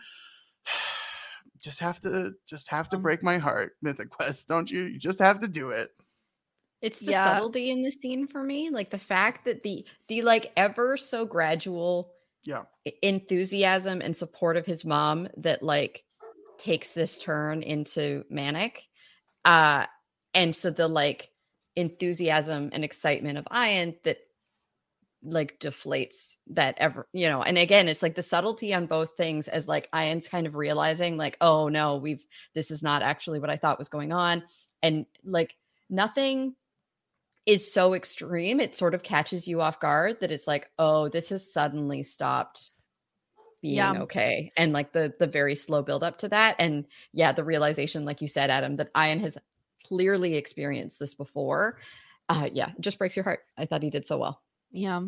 just have to, just have to break my heart, Mythic Quest. Don't you? You just have to do it. It's the yeah. subtlety in this scene for me, like the fact that the the like ever so gradual yeah enthusiasm and support of his mom that like takes this turn into manic, uh and so the like enthusiasm and excitement of Ian that like deflates that ever, you know, and again, it's like the subtlety on both things as like Ian's kind of realizing like, oh no, we've, this is not actually what I thought was going on. And like nothing is so extreme. It sort of catches you off guard that it's like, oh, this has suddenly stopped being yeah. okay. And like the, the very slow build up to that. And yeah, the realization, like you said, Adam, that Ian has clearly experienced this before. Uh, yeah, it just breaks your heart. I thought he did so well. Yeah.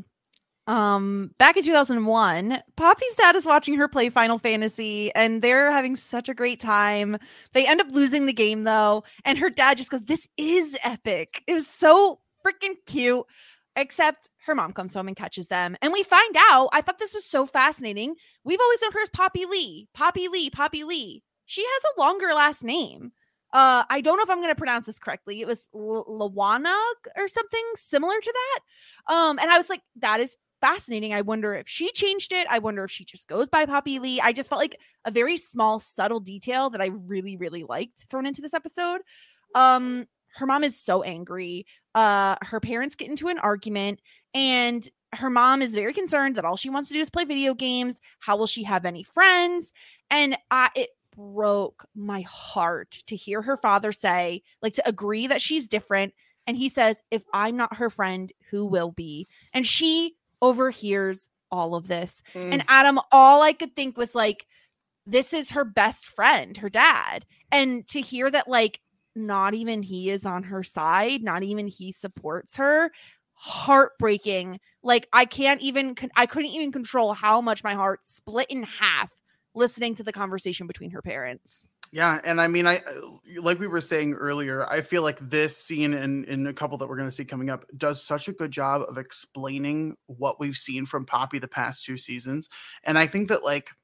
Um, back in two thousand one, Poppy's dad is watching her play Final Fantasy and they're having such a great time. They end up losing the game though. And her dad just goes, this is epic. It was so freaking cute, except her mom comes home and catches them. And we find out, I thought this was so fascinating. We've always known her as Poppy Lee, Poppy Lee, Poppy Lee. She has a longer last name. Uh, I don't know if I'm going to pronounce this correctly. It was L- Lawanog or something similar to that. Um, and I was like, that is fascinating. I wonder if she changed it. I wonder if she just goes by Poppy Lee. I just felt like a very small, subtle detail that I really, really liked thrown into this episode. Um, her mom is so angry. Uh, her parents get into an argument and her mom is very concerned that all she wants to do is play video games. How will she have any friends? And I, it broke my heart to hear her father say, like, to agree that she's different. And he says, if I'm not her friend, who will be? And she overhears all of this. Mm. And Adam, all I could think was like, this is her best friend, her dad. And to hear that, like, not even he is on her side, not even he supports her, heartbreaking. Like, I can't even, I couldn't even control how much my heart split in half listening to the conversation between her parents. Yeah. And I mean, I, like we were saying earlier, I feel like this scene and in, in a couple that we're going to see coming up does such a good job of explaining what we've seen from Poppy the past two seasons. And I think that, like,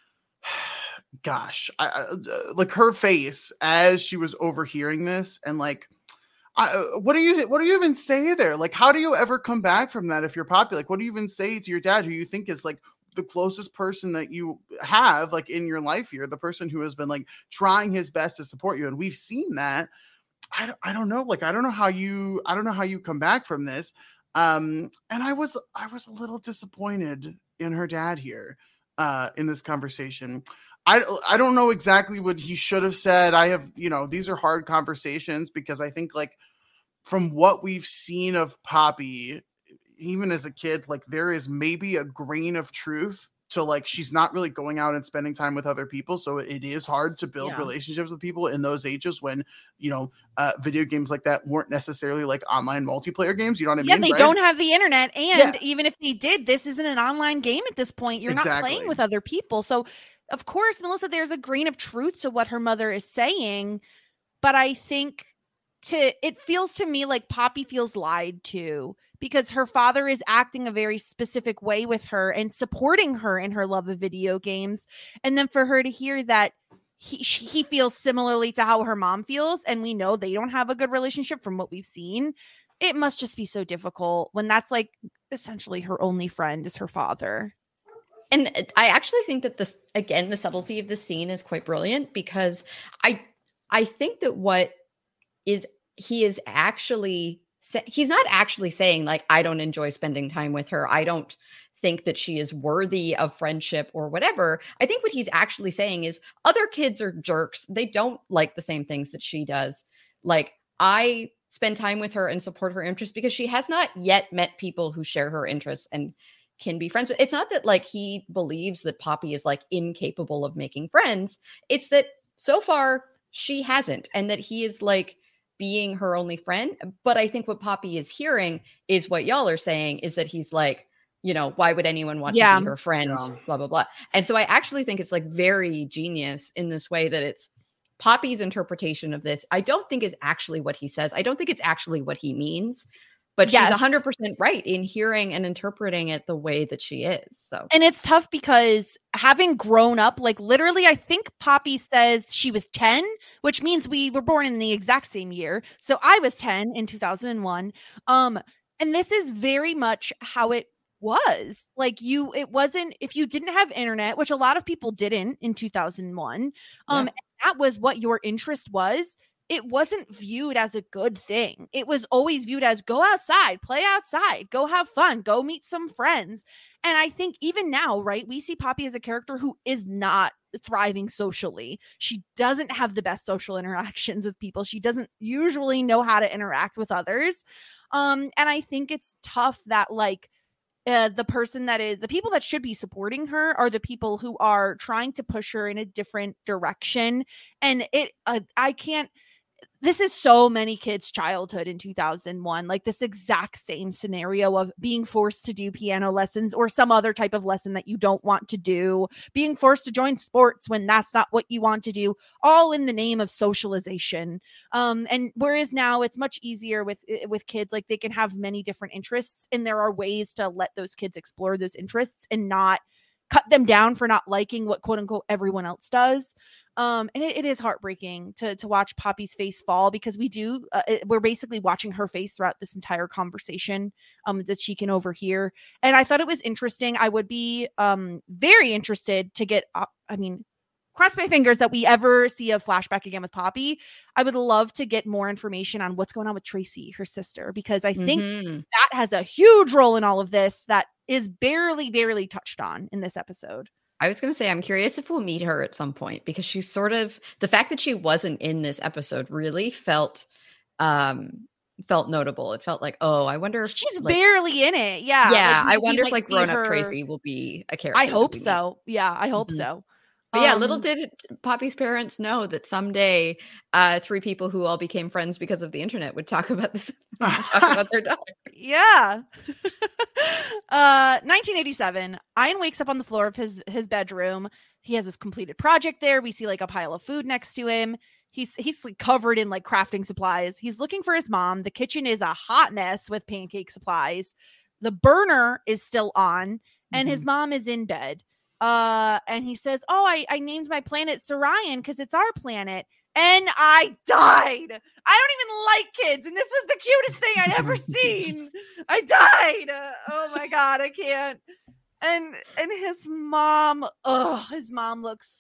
gosh, I, I, like her face as she was overhearing this and like, I, what do you, what do you even say there? Like, how do you ever come back from that if you're Poppy? Like, what do you even say to your dad, who you think is like the closest person that you have like in your life here, the person who has been like trying his best to support you? And we've seen that. I don't, I don't know. Like, I don't know how you, I don't know how you come back from this. Um, and I was, I was a little disappointed in her dad here uh, in this conversation. I, I don't know exactly what he should have said. I have, you know, these are hard conversations because I think like from what we've seen of Poppy, even as a kid, like there is maybe a grain of truth to like, she's not really going out and spending time with other people. So it is hard to build yeah. relationships with people in those ages when, you know, uh, video games like that weren't necessarily like online multiplayer games. You know what I yeah, mean? Yeah, they right? don't have the internet. And yeah. even if they did, this isn't an online game at this point. You're exactly. not playing with other people. So of course, Melissa, there's a grain of truth to what her mother is saying. But I think to it feels to me like Poppy feels lied to, because her father is acting a very specific way with her and supporting her in her love of video games. And then for her to hear that he, he feels similarly to how her mom feels, and we know they don't have a good relationship from what we've seen, it must just be so difficult when that's like essentially her only friend is her father. And I actually think that this, again, the subtlety of the scene is quite brilliant, because I, I think that what is, he is actually he's not actually saying like, I don't enjoy spending time with her. I don't think that she is worthy of friendship or whatever. I think what he's actually saying is other kids are jerks. They don't like the same things that she does. Like, I spend time with her and support her interests because she has not yet met people who share her interests and can be friends with. It's not that like he believes that Poppy is like incapable of making friends. It's that so far she hasn't, and that he is like being her only friend. But I think what Poppy is hearing is what y'all are saying, is that he's like, you know, why would anyone want yeah. to be her friend? Yeah. Blah, blah, blah. And so I actually think it's like very genius in this way that it's Poppy's interpretation of this. I don't think is actually what he says. I don't think it's actually what he means, but yes. she's one hundred percent right in hearing and interpreting it the way that she is. So, and it's tough because having grown up, like literally, I think Poppy says she was ten, which means we were born in the exact same year. So I was ten in two thousand one. Um, and this is very much how it was. Like you, it wasn't, if you didn't have internet, which a lot of people didn't in two thousand one, um, yeah. and that was what your interest was. it wasn't viewed as a good thing. It was always viewed as go outside, play outside, go have fun, go meet some friends. And I think even now, right, we see Poppy as a character who is not thriving socially. She doesn't have the best social interactions with people. She doesn't usually know how to interact with others. Um, and I think it's tough that like uh, the person that is, the people that should be supporting her are the people who are trying to push her in a different direction. And it, uh, I can't, this is so many kids' childhood in two thousand one, like this exact same scenario of being forced to do piano lessons or some other type of lesson that you don't want to do, being forced to join sports when that's not what you want to do, all in the name of socialization. Um, and whereas now it's much easier with, with kids, like they can have many different interests and there are ways to let those kids explore those interests and not cut them down for not liking what quote unquote everyone else does. Um, and it, it is heartbreaking to to watch Poppy's face fall because we do, uh, it, we're basically watching her face throughout this entire conversation um, that she can overhear. And I thought it was interesting. I would be um, very interested to get, uh, I mean, cross my fingers that we ever see a flashback again with Poppy. I would love to get more information on what's going on with Tracy, her sister, because I think Mm-hmm. that has a huge role in all of this that is barely, barely touched on in this episode. I was going to say, I'm curious if we'll meet her at some point because she's sort of, the fact that she wasn't in this episode really felt, um, felt notable. It felt like, oh, I wonder if She's like, barely in it. Yeah. yeah, like, I we wonder if might like see grown up her- Tracy will be a character. I that hope we meet. so. Yeah, I hope Mhm. so. But yeah, little Um, did Poppy's parents know that someday uh, three people who all became friends because of the internet would talk about this, talk about their daughter. Yeah. uh, nineteen eighty-seven. Ian wakes up on the floor of his his bedroom. He has this completed project there. We see like a pile of food next to him. He's he's like covered in like crafting supplies. He's looking for his mom. The kitchen is a hot mess with pancake supplies. The burner is still on, and his mom is in bed. Uh, and he says, "Oh, I I named my planet Sorion because it's our planet." And I died. I don't even like kids, and this was the cutest thing I'd ever seen. I died. Uh, oh my god, I can't. And and his mom, oh, his mom looks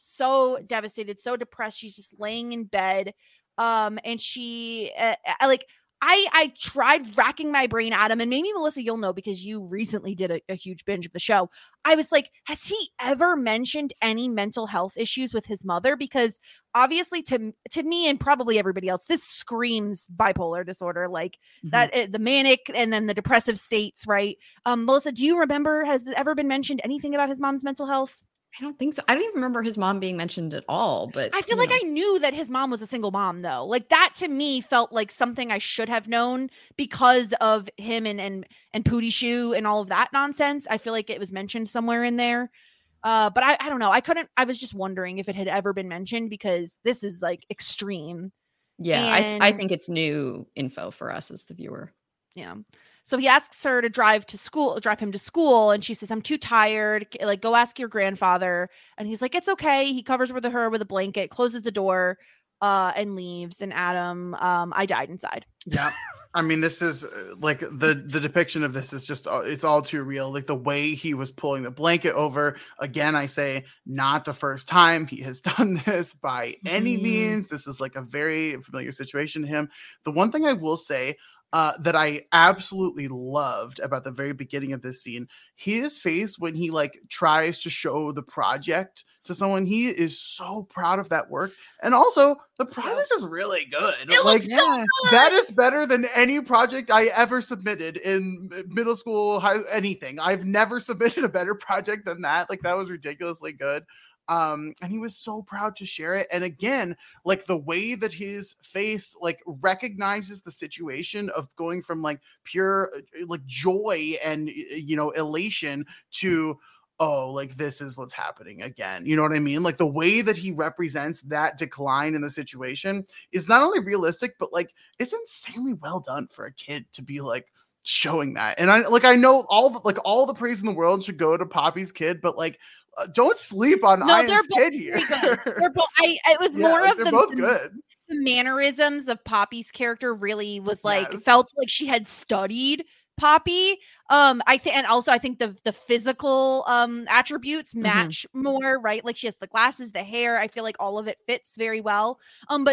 so devastated, so depressed. She's just laying in bed. Um, and she, uh, I like. I I tried racking my brain, Adam, and maybe Melissa, you'll know because you recently did a, a huge binge of the show. I was like, has he ever mentioned any mental health issues with his mother? Because obviously, to to me and probably everybody else, this screams bipolar disorder, like Mhm. that uh, the manic and then the depressive states, right? Um, Melissa, do you remember? Has it ever been mentioned anything about his mom's mental health? I don't think so. I don't even remember his mom being mentioned at all. But I feel you like know. I knew that his mom was a single mom, though. Like that to me felt like something I should have known because of him and and and Pootie Shoe and all of that nonsense. I feel like it was mentioned somewhere in there. Uh, but I, I don't know. I couldn't. I was just wondering if it had ever been mentioned because this is like extreme. Yeah, I, I And- think it's new info for us as the viewer. Yeah. So he asks her to drive to school, drive him to school. And she says, "I'm too tired. Like, go ask your grandfather." And he's like, "It's okay." He covers with her with a blanket, closes the door, uh, and leaves. And Adam, um, I died inside. Yeah. I mean, this is uh, like the the depiction of this is just uh, it's all too real. Like the way he was pulling the blanket over. Again, I say not the first time he has done this by any Mhm. means. This is like a very familiar situation to him. The one thing I will say uh, that I absolutely loved about the very beginning of this scene, his face when he like tries to show the project to someone, he is so proud of that work. And also the project is really good. It like looks so Yeah. that is better than any project I ever submitted in middle school, high, anything. I've never submitted a better project than that. Like that was ridiculously good. Um, and he was so proud to share it. And again, like the way that his face like recognizes the situation of going from like pure uh, like joy and you know elation to oh, like this is what's happening again. You know what I mean? Like the way that he represents that decline in the situation is not only realistic, but like it's insanely well done for a kid to be like showing that. And I like I know all the, like all the praise in the world should go to Poppy's kid, but like uh, don't sleep on No, they're Ian's both kid here. very good. They're both. I. It was Yeah, more like, of they're the, both the- good. the mannerisms of Poppy's character. Really was like Yes. felt like she had studied Poppy. Um, I think, and also I think the the physical um attributes Mm-hmm. match more, right? Like she has the glasses, the hair. I feel like all of it fits very well. Um, but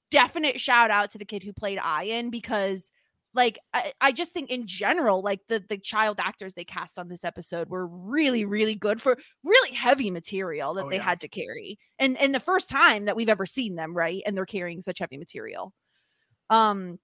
definite shout out to the kid who played Ian, because like I, I just think in general, like the the child actors they cast on this episode were really, really good for really heavy material that Oh, they yeah. had to carry. And and the first time that we've ever seen them, right? And they're carrying such heavy material. Um,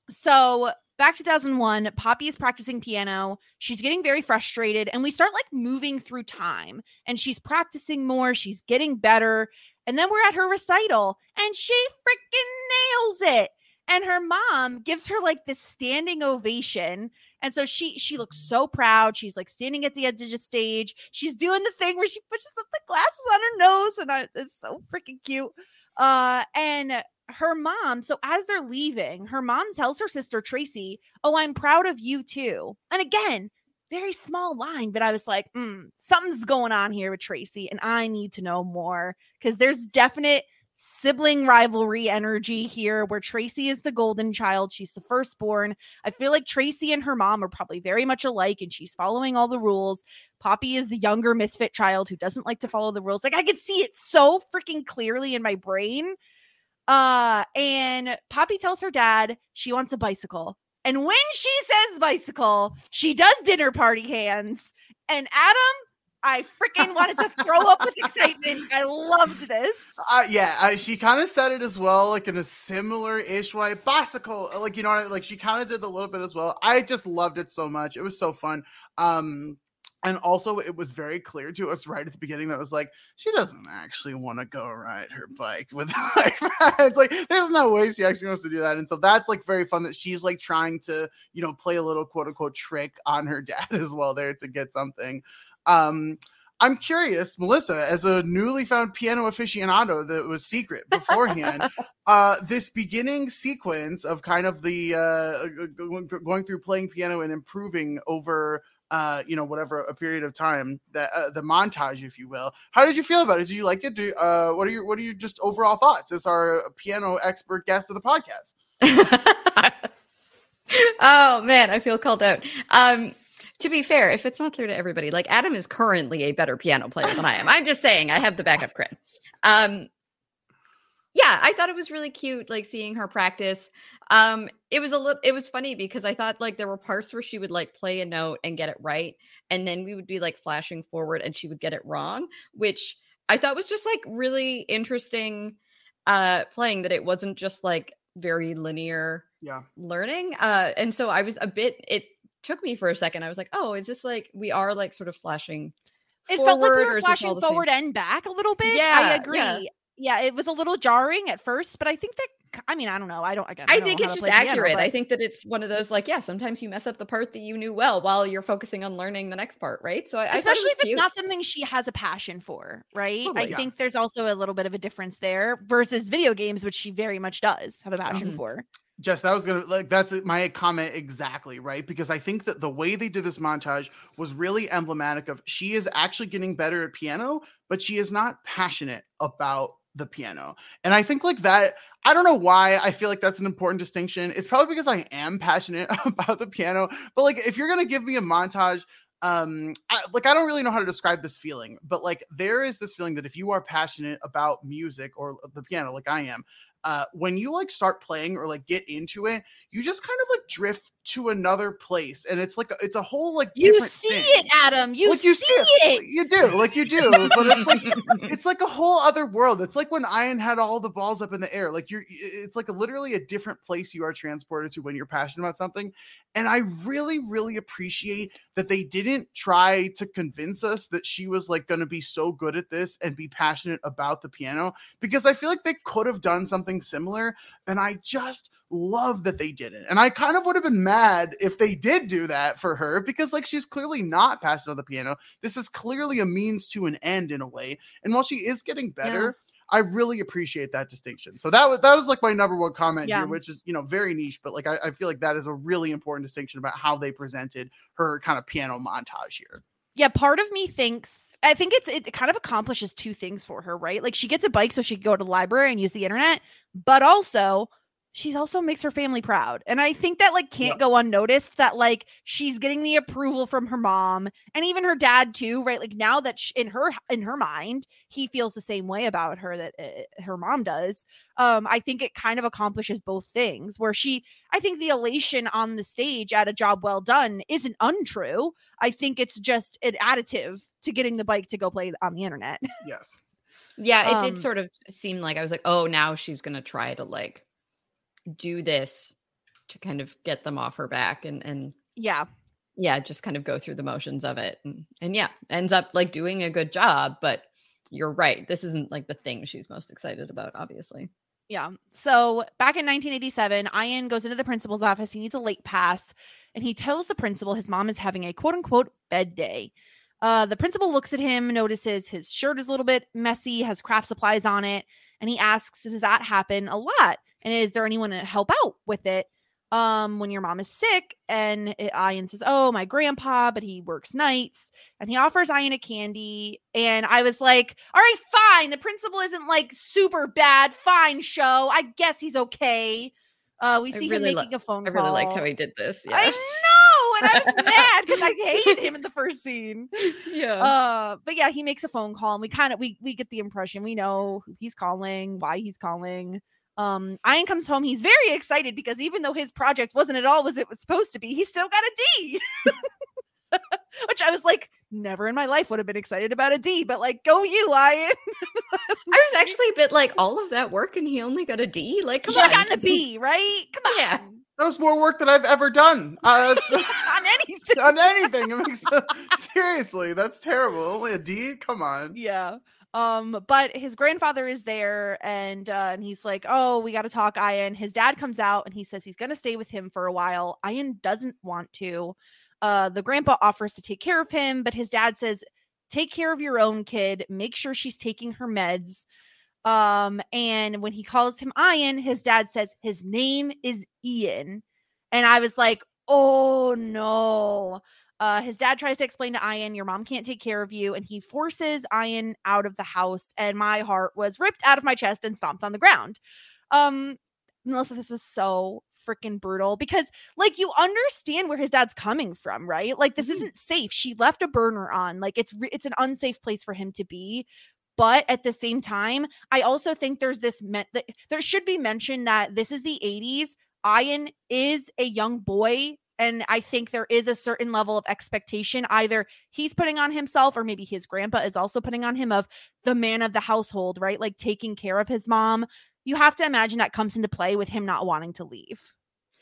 so back to two thousand one, Poppy is practicing piano. She's getting very frustrated, and we start like moving through time, and she's practicing more. She's getting better. And then we're at her recital, and she freaking nails it. And her mom gives her like this standing ovation. And so she she looks so proud. She's like standing at the edge of the stage. She's doing the thing where she pushes up the glasses on her nose, and I, it's so freaking cute. Uh, and her mom, so as they're leaving, her mom tells her sister Tracy, "Oh, I'm proud of you too." And again, very small line, but I was like, mm, something's going on here with Tracy, and I need to know more, because there's definite sibling rivalry energy here where Tracy is the golden child. She's the firstborn. I feel like Tracy and her mom are probably very much alike, and she's following all the rules. Poppy is the younger misfit child who doesn't like to follow the rules. Like, I could see it so freaking clearly in my brain. Uh, and Poppy tells her dad she wants a bicycle. And when she says bicycle, she does dinner party hands. And Adam, I freaking wanted to throw up with excitement. I loved this. Uh, yeah, I, she kind of said it as well, like in a similar-ish way. Bicycle, like, you know, what I, like she kind of did a little bit as well. I just loved it so much. It was so fun. Um, and also, it was very clear to us right at the beginning that it was like, she doesn't actually want to go ride her bike with like friends. Like, there's no way she actually wants to do that. And so that's like very fun that she's like trying to, you know, play a little quote unquote trick on her dad as well there to get something. Um, I'm curious, Melissa, as a newly found piano aficionado that was secret beforehand, uh, this beginning sequence of kind of the uh, going through playing piano and improving over, uh, you know, whatever a period of time, that uh, the montage, if you will. How did you feel about it? Did you like it? Do, uh, what are your what are your just overall thoughts as our piano expert guest of the podcast? Oh man, I feel called out. Um, To be fair, if it's not clear to everybody, like Adam is currently a better piano player than I am. I'm just saying I have the backup cred. Um, yeah, I thought it was really cute, like seeing her practice. Um, it was a little, it was funny because I thought like there were parts where she would like play a note and get it right, and then we would be like flashing forward and she would get it wrong, which I thought was just like really interesting uh, playing, that it wasn't just like very linear yeah. learning. Uh, and so I was a bit, it took me for a second. I was like, oh, is this like, we are like sort of flashing It forward, felt like we or were is this flashing all the forward same? and back a little bit. Yeah, I agree. yeah. Yeah, it was a little jarring at first, but I think that, I mean, I don't know. I don't, again, I, I don't think know it's how to just play piano, accurate. but- I think that it's one of those like, yeah, sometimes you mess up the part that you knew well while you're focusing on learning the next part, right? So I, I thought it especially was if it's cute. not something she has a passion for, right? Totally, I yeah. think there's also a little bit of a difference there versus video games, which she very much does have a passion Mhm. for. Jess, that was gonna like that's my comment exactly, right? Because I think that the way they did this montage was really emblematic of she is actually getting better at piano, but she is not passionate about the piano. And I think like that, I don't know why I feel like that's an important distinction. It's probably because I am passionate about the piano, but like if you're gonna give me a montage, um I, like I don't really know how to describe this feeling, but like there is this feeling that if you are passionate about music or the piano like I am, uh when you like start playing or like get into it, you just kind of like drift to another place, and it's like a, it's a whole like You different see thing. it, Adam. You, Like, you see, see it. You do, like you do, but it's like it's like a whole other world. It's like when Ian had all the balls up in the air. Like you're, it's like a, literally a different place you are transported to when you're passionate about something. And I really, really appreciate that they didn't try to convince us that she was like going to be so good at this and be passionate about the piano, because I feel like they could have done something similar, and I just love that they didn't. And I kind of would have been mad if they did do that for her, because like she's clearly not passionate on the piano. This is clearly a means to an end in a way. And while she is getting better, I really appreciate that distinction. So that was that was like my number one comment Yeah. here, which is, you know, very niche, but like I, I feel like that is a really important distinction about how they presented her kind of piano montage here. Yeah, part of me thinks, I think it's it kind of accomplishes two things for her, right? Like she gets a bike so she can go to the library and use the internet, but also she also makes her family proud. And I think that like can't yeah. go unnoticed that like she's getting the approval from her mom and even her dad too, right? Like now that she, in her in her mind, he feels the same way about her that uh, her mom does. Um, I think it kind of accomplishes both things where she, I think the elation on the stage at a job well done isn't untrue. I think it's just an additive to getting the bike to go play on the internet. Yes. Yeah, it um, did sort of seem like I was like, oh, now she's going to try to like do this to kind of get them off her back and and yeah yeah just kind of go through the motions of it and, and yeah ends up like doing a good job, but you're right, this isn't like the thing she's most excited about, obviously. Yeah. So back in nineteen eighty-seven, Ian goes into the principal's office. He needs a late pass and he tells the principal his mom is having a quote unquote bed day. Uh, the principal looks at him, notices his shirt is a little bit messy, has craft supplies on it, and he asks, does that happen a lot? And is there anyone to help out with it um, when your mom is sick? And it, Ian says, oh, my grandpa, but he works nights. And he offers Ian a candy. And I was like, all right, fine. The principal isn't like super bad. Fine, show. I guess he's okay. Uh, we see really him making li- a phone I call. really liked how he did this. Yeah. I know. And I was mad because I hated him in the first scene. Yeah. Uh, but yeah, he makes a phone call and we kind of, we, we get the impression we know who he's calling, why he's calling. Um, Ian comes home. He's very excited because even though his project wasn't at all as it was supposed to be, he still got a D. Which I was like, never in my life would have been excited about a D, but like, go you, Ian. I was actually a bit like, all of that work and he only got a D? Like, come you on. Should have gotten a B, right? Come on. Yeah. That was more work than I've ever done. Uh, on anything. On anything. It makes, seriously, that's terrible. Only a D? Come on. Yeah. Um, but his grandfather is there and uh, and he's like, oh, we got to talk, Ian. His dad comes out and he says he's going to stay with him for a while. Ian doesn't want to. Uh, the grandpa offers to take care of him, but his dad says, take care of your own kid. Make sure she's taking her meds. Um, and when he calls him Ian, his dad says his name is Ian. And I was like, oh no. Uh, his dad tries to explain to Ian, your mom can't take care of you. And he forces Ian out of the house. And my heart was ripped out of my chest and stomped on the ground. Um, Melissa, this was so freaking brutal because like you understand where his dad's coming from, right? Like this mm-hmm. isn't safe. She left a burner on. Like it's, re- it's an unsafe place for him to be. But at the same time, I also think there's this, me- that there should be mentioned that this is the eighties. Ian is a young boy. And I think there is a certain level of expectation either he's putting on himself or maybe his grandpa is also putting on him of the man of the household, right? Like taking care of his mom. You have to imagine that comes into play with him not wanting to leave.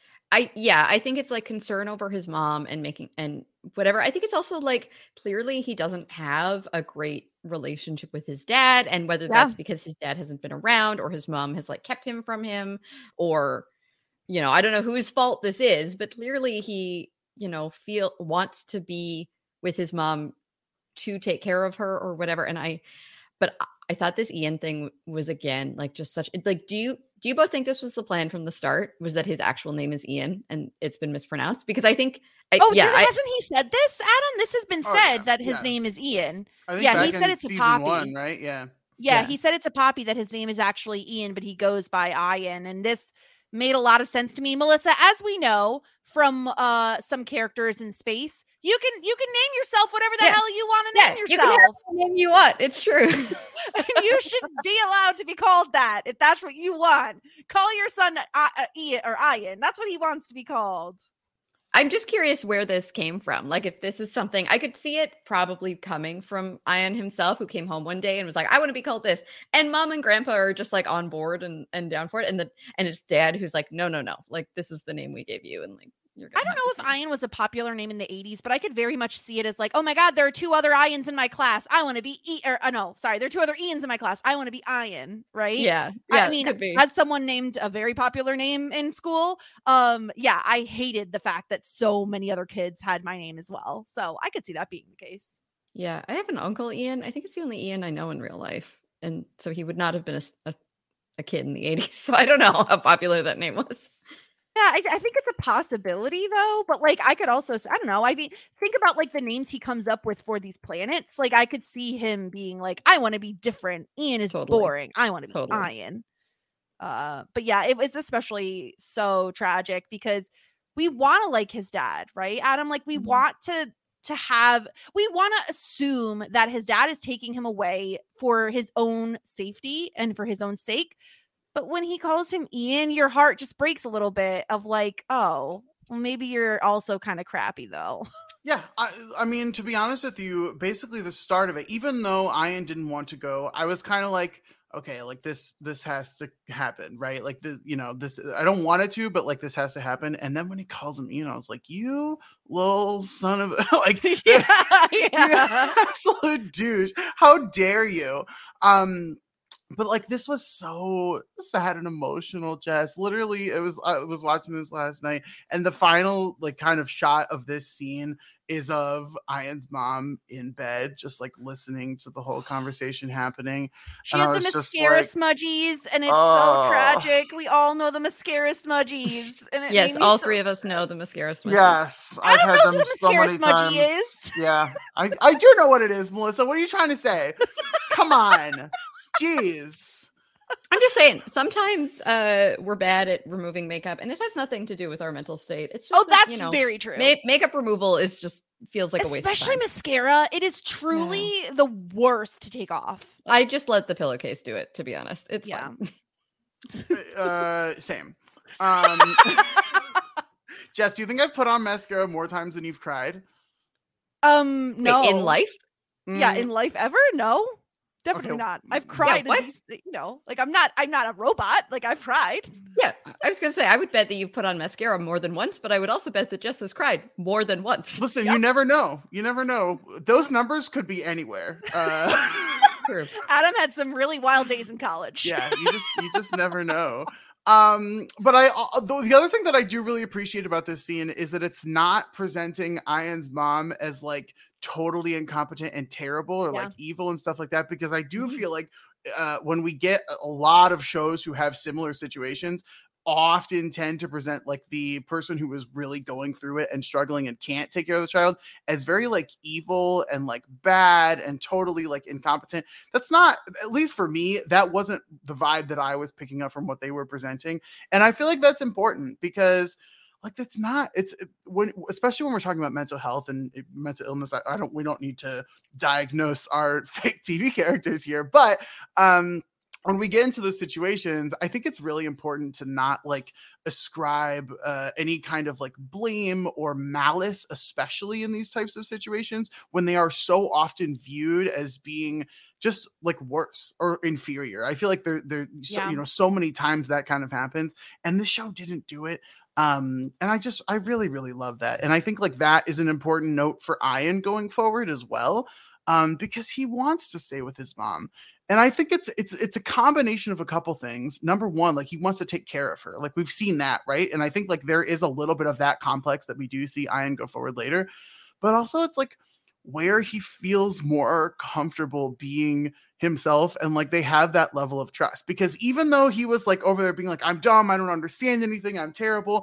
I, yeah, I think it's like concern over his mom and making, and whatever. I think it's also like, clearly he doesn't have a great relationship with his dad. And whether yeah. that's because his dad hasn't been around or his mom has like kept him from him or, you know, I don't know whose fault this is, but clearly he, you know, feel wants to be with his mom to take care of her or whatever. And I, but I thought this Ian thing was again, like just such like, do you, do you both think this was the plan from the start? Was that his actual name is Ian and it's been mispronounced? Because I think, I, oh, yeah, hasn't, I, hasn't he said this, Adam? This has been oh, said yeah, that his yeah. name is Ian. Yeah, he said it to Poppy. One, right? Yeah. yeah. Yeah, he said it to Poppy that his name is actually Ian, but he goes by Ian. And this made a lot of sense to me. Melissa, as we know from uh, some characters in space, you can you can name yourself whatever the yeah. hell you want to yeah, name yourself. You can have the name you want. It's true. You should be allowed to be called that if that's what you want. Call your son uh, uh, Ian or Ian. That's what he wants to be called. I'm just curious where this came from. Like, if this is something, I could see it probably coming from Ian himself, who came home one day and was like, I want to be called this. And mom and grandpa are just like on board and, and down for it. And the, and it's dad who's like, no, no, no. Like, this is the name we gave you. And like, you're I don't know if Ian was a popular name in the eighties, but I could very much see it as like, oh my God, there are two other Ians in my class. I want to be E or uh, no, sorry, there are two other Ians in my class. I want to be Ian, right? Yeah. yeah I mean, as someone named a very popular name in school, um, yeah, I hated the fact that so many other kids had my name as well. So I could see that being the case. Yeah. I have an uncle, Ian. I think it's the only Ian I know in real life. And so he would not have been a, a, a kid in the eighties. So I don't know how popular that name was. Yeah, I, I think it's a possibility though, but like I could also, I don't know. I mean, think about like the names he comes up with for these planets. Like I could see him being like, I want to be different. Ian is totally. boring. I want to be totally. Ian. Uh, but yeah, it was especially so tragic because we want to like his dad, right, Adam? Like we Mhm. want to to have, we want to assume that his dad is taking him away for his own safety and for his own sake. But when he calls him Ian, your heart just breaks a little bit of like, oh, well, maybe you're also kind of crappy though. Yeah, I, I mean, to be honest with you, basically the start of it, even though Ian didn't want to go, I was kind of like, okay, like this, this has to happen, right? Like the, you know, this, I don't want it to, but like this has to happen. And then when he calls him Ian, I was like, you little son of, like, yeah, you yeah. absolute douche. How dare you? Um, But like this was so sad and emotional, Jess. Literally, it was I was watching this last night, and the final like kind of shot of this scene is of Ian's mom in bed, just like listening to the whole conversation happening. She And I has the was just mascara like, smudgies, and it's oh. so tragic. We all know the mascara smudgies. And it Yes, made me all so- three of us know the mascara smudges. yes, I I've don't had know them what a so mascara many smudgy times. is. Yeah, I I do know what it is, Melissa. What are you trying to say? Come on, jeez. I'm just saying, sometimes uh, we're bad at removing makeup, and it has nothing to do with our mental state. It's just Oh, that, that's you know, very true. ma- makeup removal is just feels like a waste of Especially time. mascara. It is truly the worst to take off. I just let the pillowcase do it, to be honest. It's Yeah. fine. uh, same. Um, Jess, do you think I've put on mascara more times than you've cried? Um, Wait, no. in life? Yeah, Mm, in life ever? No. Definitely Okay. not. I've cried what? in these, you know, like I'm not I'm not a robot. Like I've cried. Yeah, I was gonna say I would bet that you've put on mascara more than once, but I would also bet that Jess has cried more than once. Listen, you never know. You never know. Those numbers could be anywhere. Uh, True. Adam had some really wild days in college. yeah, you just you just never know. Um, but I uh, the, the other thing that I do really appreciate about this scene is that it's not presenting Ian's mom as like totally incompetent and terrible or Yeah. like evil and stuff like that, because I do Mhm. feel like uh, when we get a lot of shows who have similar situations, often tend to present like the person who was really going through it and struggling and can't take care of the child as very like evil and like bad and totally like incompetent. That's not, at least for me, that wasn't the vibe that I was picking up from what they were presenting. And I feel like that's important because like that's not, it's when, especially when we're talking about mental health and mental illness, I, I don't, we don't need to diagnose our fake T V characters here, but um when we get into those situations, I think it's really important to not like ascribe uh, any kind of like blame or malice, especially in these types of situations when they are so often viewed as being just like worse or inferior. I feel like there, there, so, Yeah. you know, so many times that kind of happens, and the show didn't do it. Um, and I just, I really, really love that. And I think like that is an important note for Ian going forward as well, um, because he wants to stay with his mom. And I think it's it's it's a combination of a couple things. Number one, like he wants to take care of her. Like we've seen that, right? And I think like there is a little bit of that complex that we do see Ian go forward later. But also it's like where he feels more comfortable being himself, and like they have that level of trust. Because even though he was like over there being like, I'm dumb, I don't understand anything, I'm terrible,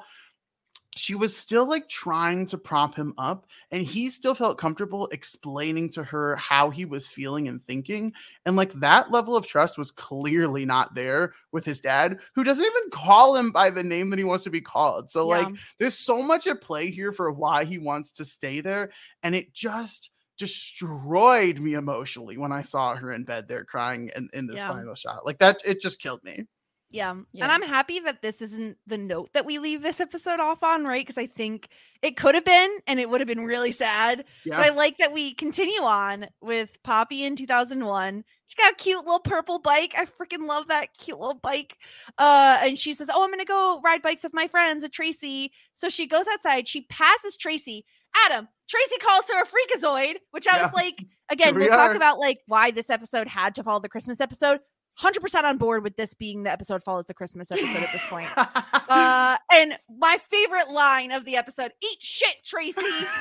she was still like trying to prop him up, and he still felt comfortable explaining to her how he was feeling and thinking. And like that level of trust was clearly not there with his dad, who doesn't even call him by the name that he wants to be called. So Yeah. like there's so much at play here for why he wants to stay there. And it just destroyed me emotionally when I saw her in bed there crying in, in this Yeah. final shot. Like that, it just killed me. Yeah. Yeah. And I'm happy that this isn't the note that we leave this episode off on, right? Because I think it could have been, and it would have been really sad. Yeah. But I like that we continue on with Poppy in two thousand one. She got a cute little purple bike. I freaking love that cute little bike. Uh, and she says, oh, I'm going to go ride bikes with my friends, with Tracy. So she goes outside. She passes Tracy. Adam, Tracy calls her a freakazoid, which I Yeah. was like, again, Here we we'll talk are. about like why this episode had to follow the Christmas episode. one hundred percent on board with this being the episode follows the Christmas episode at this point. Uh, and my favorite line of the episode, eat shit, Tracy.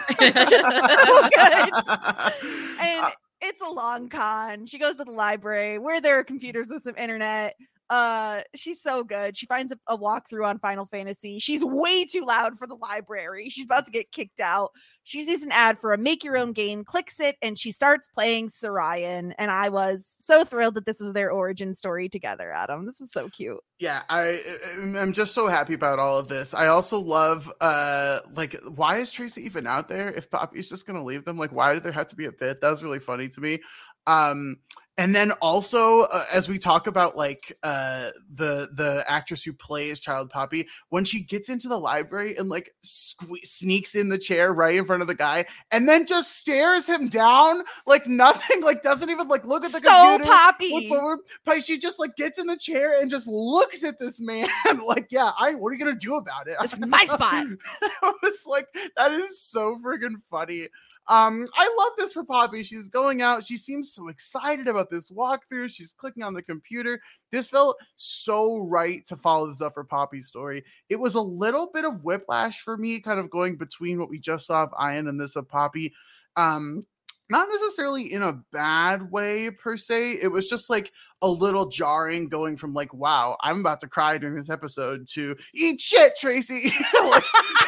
So good. And it's a long con. She goes to the library where there are computers with some internet. Uh, she's so good. She finds a, a walkthrough on Final Fantasy. She's way too loud for the library. She's about to get kicked out. she sees an ad for a make your own game, clicks it, and she starts playing Sorian. And I was so thrilled that this was their origin story together, Adam. This is so cute. Yeah, I I'm just so happy about all of this. I also love uh like why is Tracy even out there if Poppy's just gonna leave them? Like, why did there have to be a bit? That was really funny to me. Um and then also uh, as we talk about like uh the the actress who plays Child Poppy, when she gets into the library and like sque- sneaks in the chair right in front of the guy and then just stares him down like nothing, like doesn't even like look at the so computer. Poppy. Forward. She just like gets in the chair and just looks at this man like, yeah, I what are you gonna do about it? This is my spot. I was like, that is so freaking funny. Um, I love this for Poppy. She's going out. She seems so excited about this walkthrough. She's clicking on the computer. This felt so right to follow this up for Poppy's story. It was a little bit of whiplash for me, kind of going between what we just saw of Ian and this of Poppy. Um, not necessarily in a bad way per se. It was just like a little jarring going from like, wow, I'm about to cry during this episode to eat shit, Tracy. Like,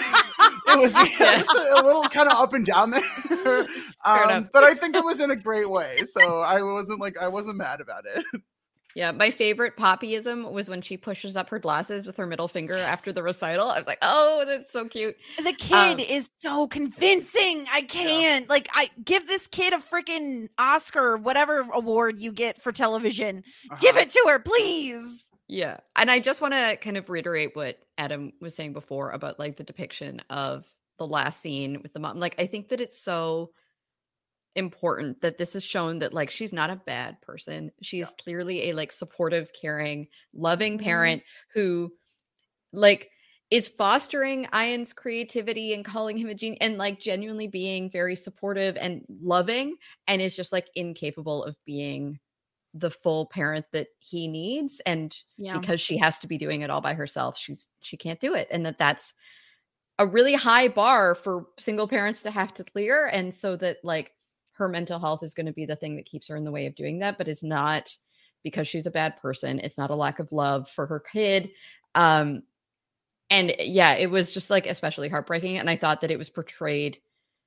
it was just a little kind of up and down there. Um, but I think it was in a great way. So I wasn't like, I wasn't mad about it. Yeah, my favorite Poppyism was when she pushes up her glasses with her middle finger yes. after the recital. I was like, oh, that's so cute. The kid um, is so convincing. I can't. Yeah. Like, I give this kid a freaking Oscar, whatever award you get for television. Uh-huh. Give it to her, please. Yeah. And I just want to kind of reiterate what Adam was saying before about like the depiction of the last scene with the mom. Like, I think that it's so important that this is shown that like she's not a bad person. She is yeah. clearly a like supportive, caring, loving parent mm-hmm. who like is fostering Ian's creativity and calling him a genius and like genuinely being very supportive and loving, and is just like incapable of being the full parent that he needs. And yeah. because she has to be doing it all by herself, she's she can't do it. And that that's a really high bar for single parents to have to clear. And so that like her mental health is going to be the thing that keeps her in the way of doing that, but it's not because she's a bad person. It's not a lack of love for her kid. Um, and yeah, it was just like especially heartbreaking. And I thought that it was portrayed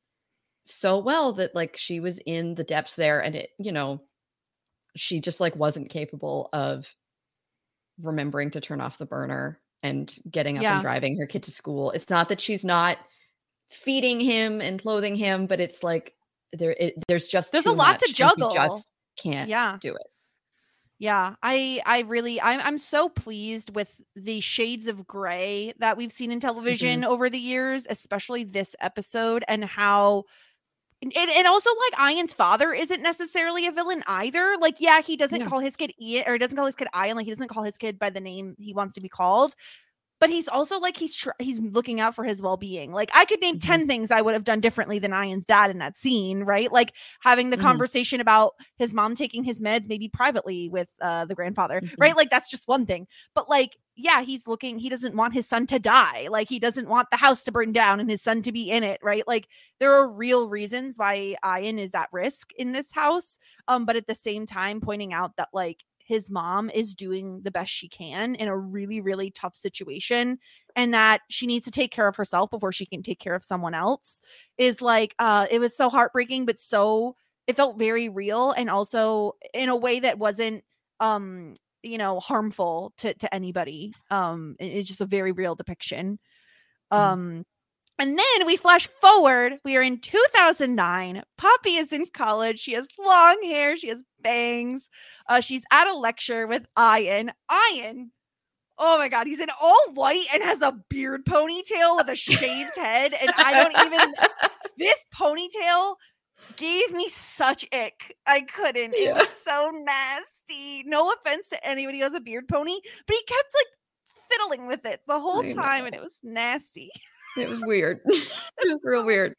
so well that like she was in the depths there, and it, you know, she just like wasn't capable of remembering to turn off the burner and getting up yeah. and driving her kid to school. It's not that she's not feeding him and clothing him, but it's like, there it, there's just there's a lot to juggle. Just can't yeah. do it. Yeah, I I really I'm I'm so pleased with the shades of gray that we've seen in television mm-hmm. over the years, especially this episode, and how and, and also like Ian's father isn't necessarily a villain either. Like, yeah, he doesn't yeah. call his kid Ian, or he doesn't call his kid Ian, like he doesn't call his kid by the name he wants to be called. But he's also like, he's tr- he's looking out for his well-being. Like, I could name mm-hmm. ten things I would have done differently than Ian's dad in that scene, right? Like having the mm-hmm. conversation about his mom taking his meds, maybe privately with uh, the grandfather, mm-hmm. right? Like, that's just one thing. But like, yeah, he's looking, he doesn't want his son to die. Like, he doesn't want the house to burn down and his son to be in it, right? Like, there are real reasons why Ian is at risk in this house. Um, but at the same time, pointing out that like, his mom is doing the best she can in a really, really tough situation, and that she needs to take care of herself before she can take care of someone else is like, uh, it was so heartbreaking, but so it felt very real. And also in a way that wasn't, um, you know, harmful to, to anybody. Um, it's just a very real depiction. Um, mm. And then we flash forward. We are in two thousand nine. Poppy is in college. She has long hair. She has bangs. Uh, she's at a lecture with Ian. Ian, oh my God, he's in all white and has a beard ponytail with a shaved head. And I don't even, this ponytail gave me such ick. I couldn't. Yeah. It was so nasty. No offense to anybody who has a beard pony, but he kept like fiddling with it the whole time, and it was nasty. It was weird. It was real weird.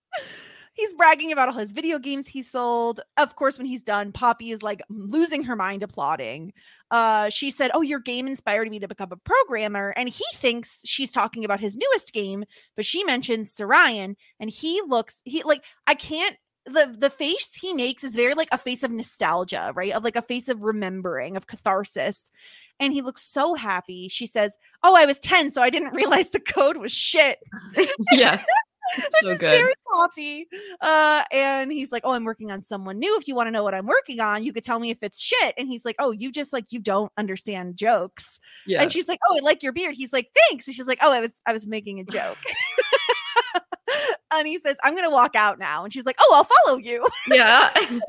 He's bragging about all his video games he sold. Of course, when he's done, Poppy is like losing her mind applauding. Uh, she said, oh, your game inspired me to become a programmer. And he thinks she's talking about his newest game, but she mentions Sorian, and he looks, he like, I can't, the, the face he makes is very like a face of nostalgia, right? Of like a face of remembering, of catharsis. And he looks so happy. She says, oh, I was ten, so I didn't realize the code was shit. Yeah. Which So is good. very Poppy. Uh, and he's like, oh, I'm working on someone new. If you want to know what I'm working on, you could tell me if it's shit. And he's like, oh, you just like, you don't understand jokes. Yeah. And she's like, oh, I like your beard. He's like, thanks. And she's like, oh, I was, I was making a joke. And he says, I'm going to walk out now. And she's like, oh, I'll follow you. Yeah.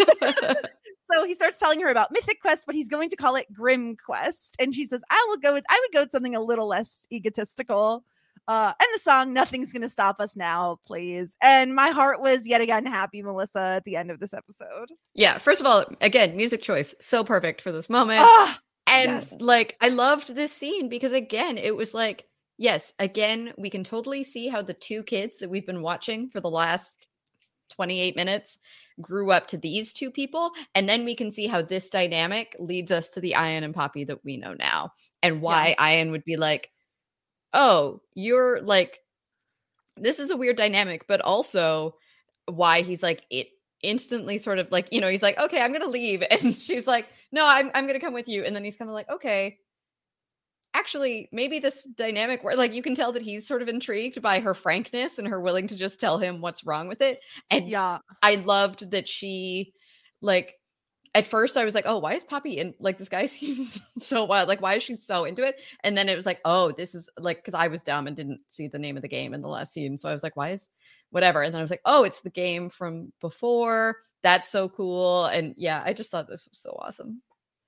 So he starts telling her about Mythic Quest, but he's going to call it Grim Quest. And she says, I will go with, I would go with something a little less egotistical. Uh, and the song, Nothing's Gonna Stop Us Now, plays. And my heart was yet again happy, Melissa, at the end of this episode. Yeah. First of all, again, music choice. So perfect for this moment. Ah, and yes. like, I loved this scene because again, it was like, yes, again, we can totally see how the two kids that we've been watching for the last twenty-eight minutes grew up to these two people. And then we can see how this dynamic leads us to the Ian and Poppy that we know now. And why yeah. Ian would be like, oh, you're like, this is a weird dynamic, but also why he's like, it instantly sort of like, you know, he's like, okay, I'm going to leave. And she's like, no, I'm, I'm going to come with you. And then he's kind of like, okay, actually, maybe this dynamic where like, you can tell that he's sort of intrigued by her frankness and her willing to just tell him what's wrong with it. And yeah, I loved that she like, at first I was like, oh, why is Poppy in? Like, this guy seems so wild. Like, why is she so into it? And then it was like, oh, this is like, because I was dumb and didn't see the name of the game in the last scene. So I was like, why is whatever? And then I was like, oh, it's the game from before. That's so cool. And yeah, I just thought this was so awesome.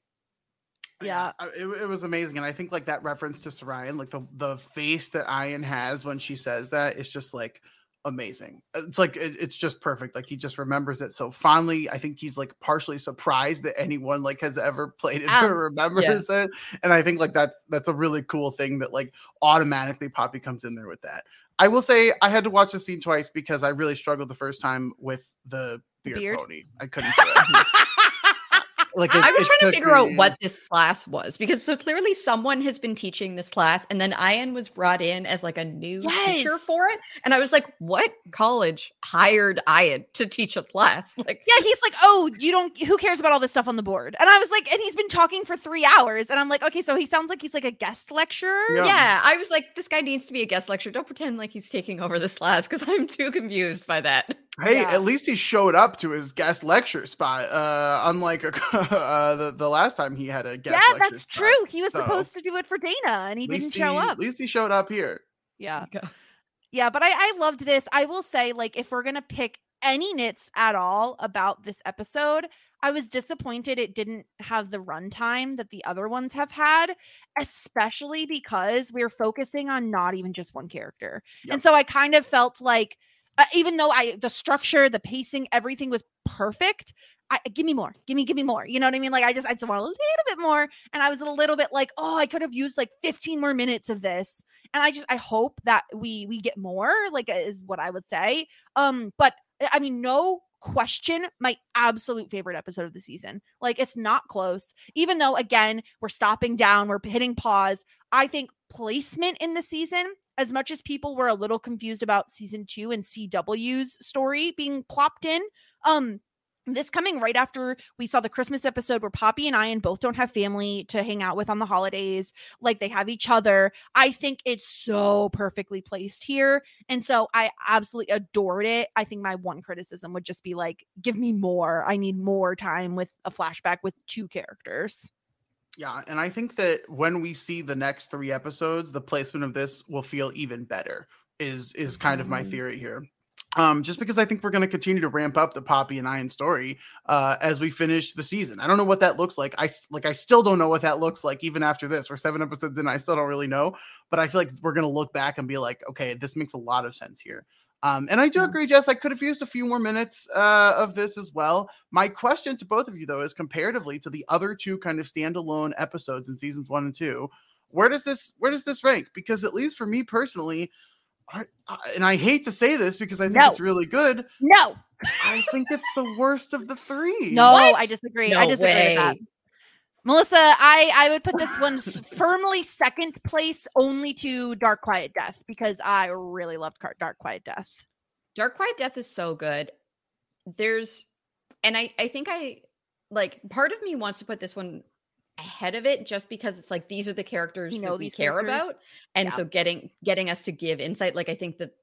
Yeah, it, it was amazing. And I think like that reference to Sorian, like the, the face that Ian has when she says that is just like, amazing. It's like it, it's just perfect. Like he just remembers it so fondly. I think he's like partially surprised that anyone like has ever played it um, or remembers yeah. it. And I think like that's that's a really cool thing that like automatically Poppy comes in there with that. I will say I had to watch the scene twice because I really struggled the first time with the beard, beard? pony. I couldn't do it. Like it, I was trying to figure me. out what this class was because so clearly someone has been teaching this class and then Ian was brought in as like a new yes. teacher for it. And I was like, what college hired Ian to teach a class? Like, yeah, he's like, oh, you don't, who cares about all this stuff on the board? And I was like, and he's been talking for three hours. And I'm like, okay, so he sounds like he's like a guest lecturer. Yeah, yeah I was like, this guy needs to be a guest lecturer. Don't pretend like he's taking over this class because I'm too confused by that. Hey, yeah. at least he showed up to his guest lecture spot. Uh, unlike a, uh, the the last time he had a guest. Yeah, lecture that's spot. true. He was so, supposed to do it for Dana, and he didn't show he, up. At least he showed up here. Yeah, okay. yeah. But I, I loved this. I will say, like, if we're gonna pick any nits at all about this episode, I was disappointed it didn't have the runtime that the other ones have had, especially because we're focusing on not even just one character, yep. and so I kind of felt like. Uh, even though I, the structure, the pacing, everything was perfect. I give me more, give me, give me more. You know what I mean? Like I just, I just want a little bit more. And I was a little bit like, oh, I could have used like fifteen more minutes of this. And I just, I hope that we, we get more, like is what I would say. Um, but I mean, no question, my absolute favorite episode of the season. Like it's not close, even though again, we're stopping down, we're hitting pause. I think placement in the season, as much as people were a little confused about season two and C W's story being plopped in, um, this coming right after we saw the Christmas episode where Poppy and Ian both don't have family to hang out with on the holidays, like they have each other. I think it's so perfectly placed here. And so I absolutely adored it. I think my one criticism would just be like, give me more. I need more time with a flashback with two characters. Yeah, and I think that when we see the next three episodes, the placement of this will feel even better, is is kind of my theory here. Um, just because I think we're going to continue to ramp up the Poppy and Ian story uh, as we finish the season. I don't know what that looks like. I like I still don't know what that looks like even after this. We're seven episodes in, I still don't really know. But I feel like we're going to look back and be like, okay, this makes a lot of sense here. Um, and I do agree, Jess, I could have used a few more minutes uh, of this as well. My question to both of you, though, is comparatively to the other two kind of standalone episodes in seasons one and two, where does this where does this rank? Because at least for me personally, I, I, and I hate to say this because I think no. it's really good. No, I think it's the worst of the three. No, what? I disagree. No I disagree way. with that. Melissa, I, I would put this one firmly second place only to Dark Quiet Death because I really loved Dark Quiet Death. Dark Quiet Death is so good. There's, and I, I think I, like, part of me wants to put this one ahead of it just because it's like, these are the characters you know, that we these care characters. about. And yeah. so getting, getting us to give insight. Like, I think that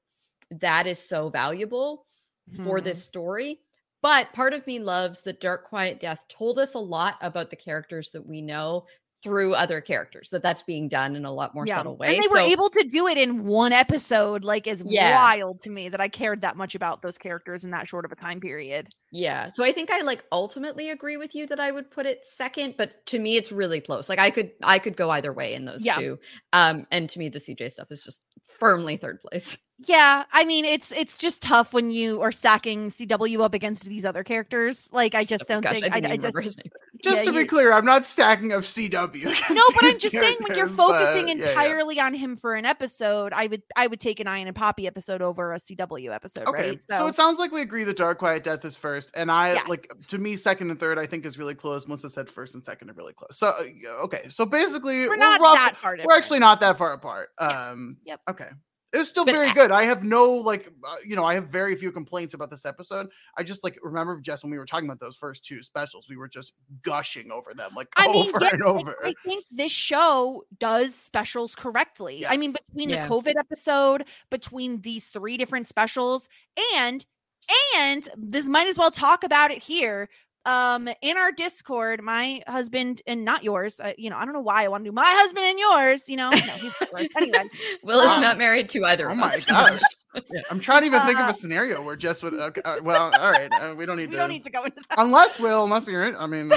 that is so valuable for Hmm. this story. But part of me loves that Dark Quiet Death told us a lot about the characters that we know through other characters, that that's being done in a lot more Yeah. subtle way. And they so, were able to do it in one episode, like is Yeah. wild to me that I cared that much about those characters in that short of a time period. yeah. So I think I like ultimately agree with you that I would put it second, but to me it's really close. Like I could I could go either way in those Yeah. two. Um, and to me the C J stuff is just firmly third place. Yeah, I mean it's it's just tough when you are stacking C W up against these other characters. Like I just don't Gosh, think I I, didn't I even just remember his name. Just yeah, to be you- clear, I'm not stacking up C W. No, but I'm these just saying when you're characters, but focusing yeah, yeah. entirely on him for an episode, I would I would take an Ian and Poppy episode over a C W episode, Okay, right? so. it sounds like we agree that Dark Quiet Death is first, and I Yes. like to me second and third I think is really close. Melissa said first and second are really close. So uh, okay, so basically we're not rough- that far different. we're actually not that far apart. Yeah. Um, Yep. Okay. It was still But very I- good. I have no like, uh, you know, I have very few complaints about this episode. I just like remember Jess when we were talking about those first two specials, we were just gushing over them like I mean, over yeah, and like, over. I think this show does specials correctly. I mean, Yes. between Yeah. the COVID episode, between these three different specials, and and this might as well talk about it here. Um, in our Discord, my husband and not yours. Uh, you know, I don't know why I want to do my husband and yours. You know, no, he's not yours. Anyway. Will is Wow. not married to either Oh of my us. gosh. Yeah. I'm trying to even think of Uh, a scenario where Jess would. Okay, uh, well, all right, uh, we don't need We to. don't need to go into that. Unless Will, unless you're in. I mean,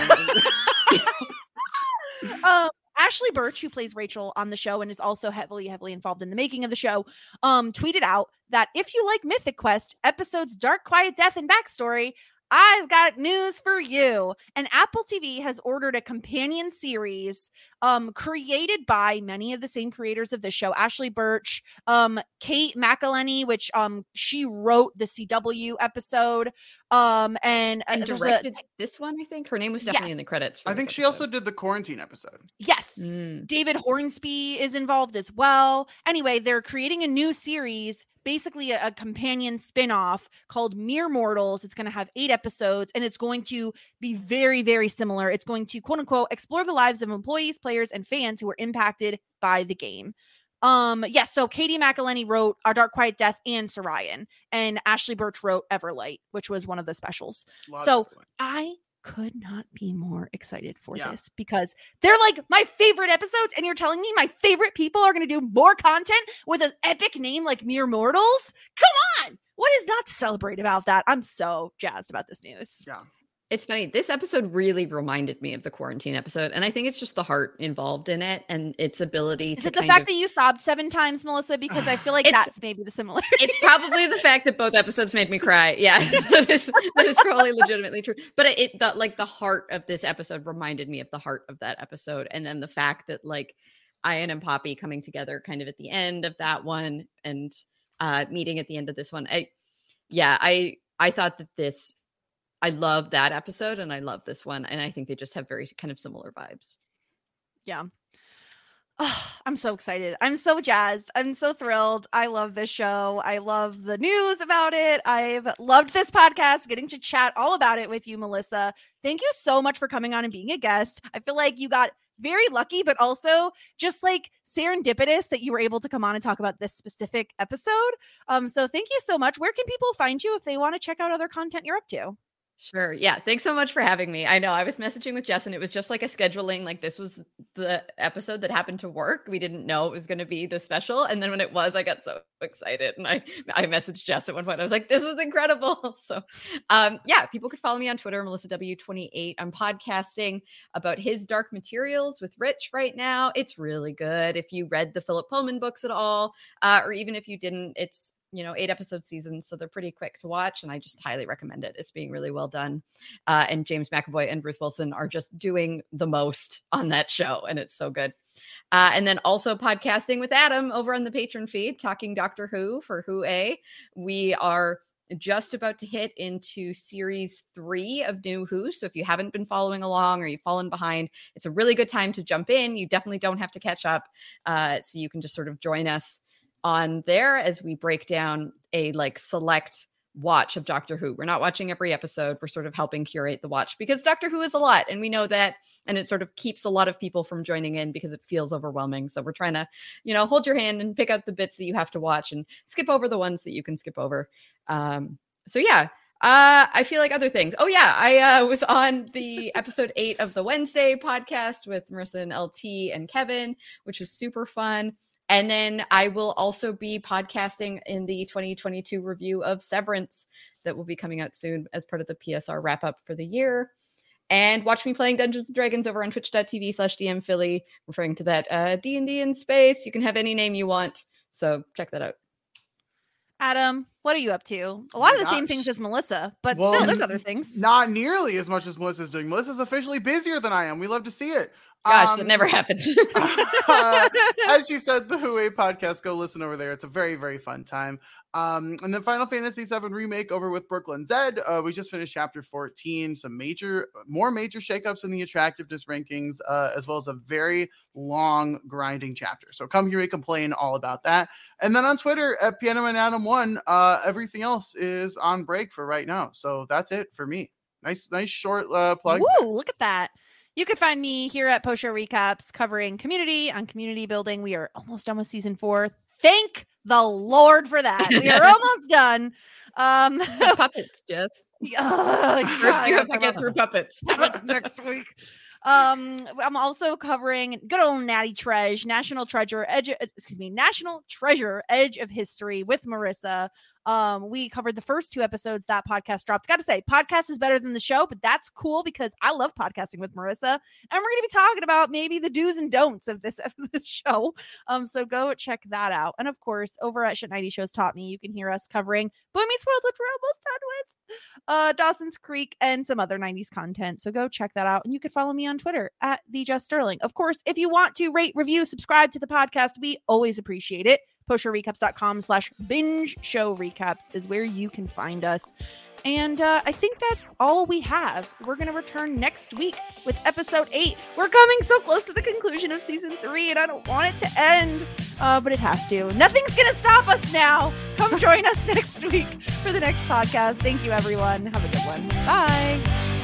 um Ashley Birch, who plays Rachel on the show and is also heavily, heavily involved in the making of the show, um, tweeted out that if you like Mythic Quest episodes Dark Quiet Death and Backstory, I've got news for you. And Apple T V has ordered a companion series um, created by many of the same creators of the show. Ashley Birch, um, Kate McElhenney, which um, she wrote the C W episode. Um, and, uh, And there's a- directed this one, I think. Her name was definitely Yes. in the credits. For I this think she episode. also did the quarantine episode. yes. Mm. David Hornsby is involved as well. Anyway, they're creating a new series, basically a, a companion spin-off called Mere Mortals. It's going to have eight episodes, and it's going to be very, very similar. It's going to, quote unquote, explore the lives of employees, players, and fans who were impacted by the game. Um, yes, yeah, so Katie McElhenney wrote Our Dark Quiet Death and Sorian, and Ashley Birch wrote Everlight, which was one of the specials. So Logical. I could not be more excited for Yeah. this because they're like my favorite episodes, and you're telling me my favorite people are going to do more content with an epic name like Mere Mortals? Come on! What is not to celebrate about that? I'm so jazzed about this news. Yeah. It's funny. This episode really reminded me of the quarantine episode, and I think it's just the heart involved in it and its ability Is to it the kind fact of. that you sobbed seven times, Melissa? Because I feel like It's- that's maybe the similarity. It's probably the fact that both episodes made me cry. Yeah, that is that is probably legitimately true. But it, it the, like the heart of this episode reminded me of the heart of that episode, and then the fact that like Ian and Poppy coming together kind of at the end of that one and uh meeting at the end of this one. I yeah, I I thought that this. I love that episode and I love this one. And I think they just have very kind of similar vibes. Yeah. Oh, I'm so excited. I'm so jazzed. I'm so thrilled. I love this show. I love the news about it. I've loved this podcast, getting to chat all about it with you, Melissa. Thank you so much for coming on and being a guest. I feel like you got very lucky, but also just like serendipitous that you were able to come on and talk about this specific episode. Um, so thank you so much. Where can people find you if they want to check out other content you're up to? Sure. Yeah. Thanks so much for having me. I know I was messaging with Jess and it was just like a scheduling, like this was the episode that happened to work. We didn't know it was going to be the special. And then when it was, I got so excited. And I, I messaged Jess at one point. I was like, this was incredible. So um, yeah, people could follow me on Twitter, Melissa W twenty-eight. I'm podcasting about his Dark Materials with Rich right now. It's really good. If you read the Philip Pullman books at all, uh, or even if you didn't, it's you know, eight episode seasons. So they're pretty quick to watch. And I just highly recommend it. It's being really well done. Uh, and James McAvoy and Ruth Wilson are just doing the most on that show. And it's so good. Uh, and then also podcasting with Adam over on the Patreon feed, talking Doctor Who for Who A. We are just about to hit into series three of New Who. So if you haven't been following along or you've fallen behind, it's a really good time to jump in. You definitely don't have to catch up. Uh, so you can just sort of join us on there as we break down a like select watch of Doctor Who. We're not watching every episode. We're sort of helping curate the watch because Doctor Who is a lot and we know that, and it sort of keeps a lot of people from joining in because it feels overwhelming. So we're trying to, you know, hold your hand and pick out the bits that you have to watch and skip over the ones that you can skip over. Um, so yeah, uh, I feel like other things. Oh yeah, I uh, was on the episode eight of the Wednesday podcast with Marissa and L T and Kevin, which was super fun. And then I will also be podcasting in the twenty twenty-two review of Severance that will be coming out soon as part of the P S R wrap up for the year. And watch me playing Dungeons and Dragons over on twitch.tv slash DM Philly, referring to that uh, D and D in space. You can have any name you want. So check that out. Adam, what are you up to? A lot Oh of the gosh. same things as Melissa, but Well, still, there's other things. Not nearly as much as Melissa's doing. Melissa's officially busier than I am. We love to see it. Gosh, Um, that never happens. uh, as she said, the Who A podcast, go listen over there. It's a very, very fun time. Um, and then Final Fantasy seven Remake over with Brooklyn Zed. Uh, we just finished chapter fourteen. Some major, more major shakeups in the attractiveness rankings, uh, as well as a very long grinding chapter. So come here and complain all about that. And then on Twitter at Piano and Adam one, uh, everything else is on break for right now. So that's it for me. Nice, nice short uh, plug. Woo, look at that. You can find me here at Post Show Recaps covering Community on community building. We are almost done with season four. Thank the Lord for that. We are almost done. Um, Puppets, Jess. uh, First, you yeah, have to get through puppets. Puppets next week. Um, I'm also covering good old Natty Treasure, National Treasure, Edge, excuse me, National Treasure, Edge of History with Marissa. Um, we covered the first two episodes that podcast dropped. Got to say, podcast is better than the show, but that's cool because I love podcasting with Marissa, and we're going to be talking about maybe the do's and don'ts of this of this show. Um, so go check that out. And of course, over at Shit ninety Shows Taught Me, you can hear us covering Boy Meets World, which we're almost done with, uh, Dawson's Creek, and some other nineties content. So go check that out, and you can follow me on Twitter at the Jess Sterling. Of course, if you want to rate, review, subscribe to the podcast, we always appreciate it. postshowrecaps.com slash binge show recaps is where you can find us. And uh, I think that's all we have. We're going to return next week with episode eight. We're coming so close to the conclusion of season three, and I don't want it to end, uh, but it has to. Nothing's going to stop us now. Come join us next week for the next podcast. Thank you, everyone. Have a good one. Bye.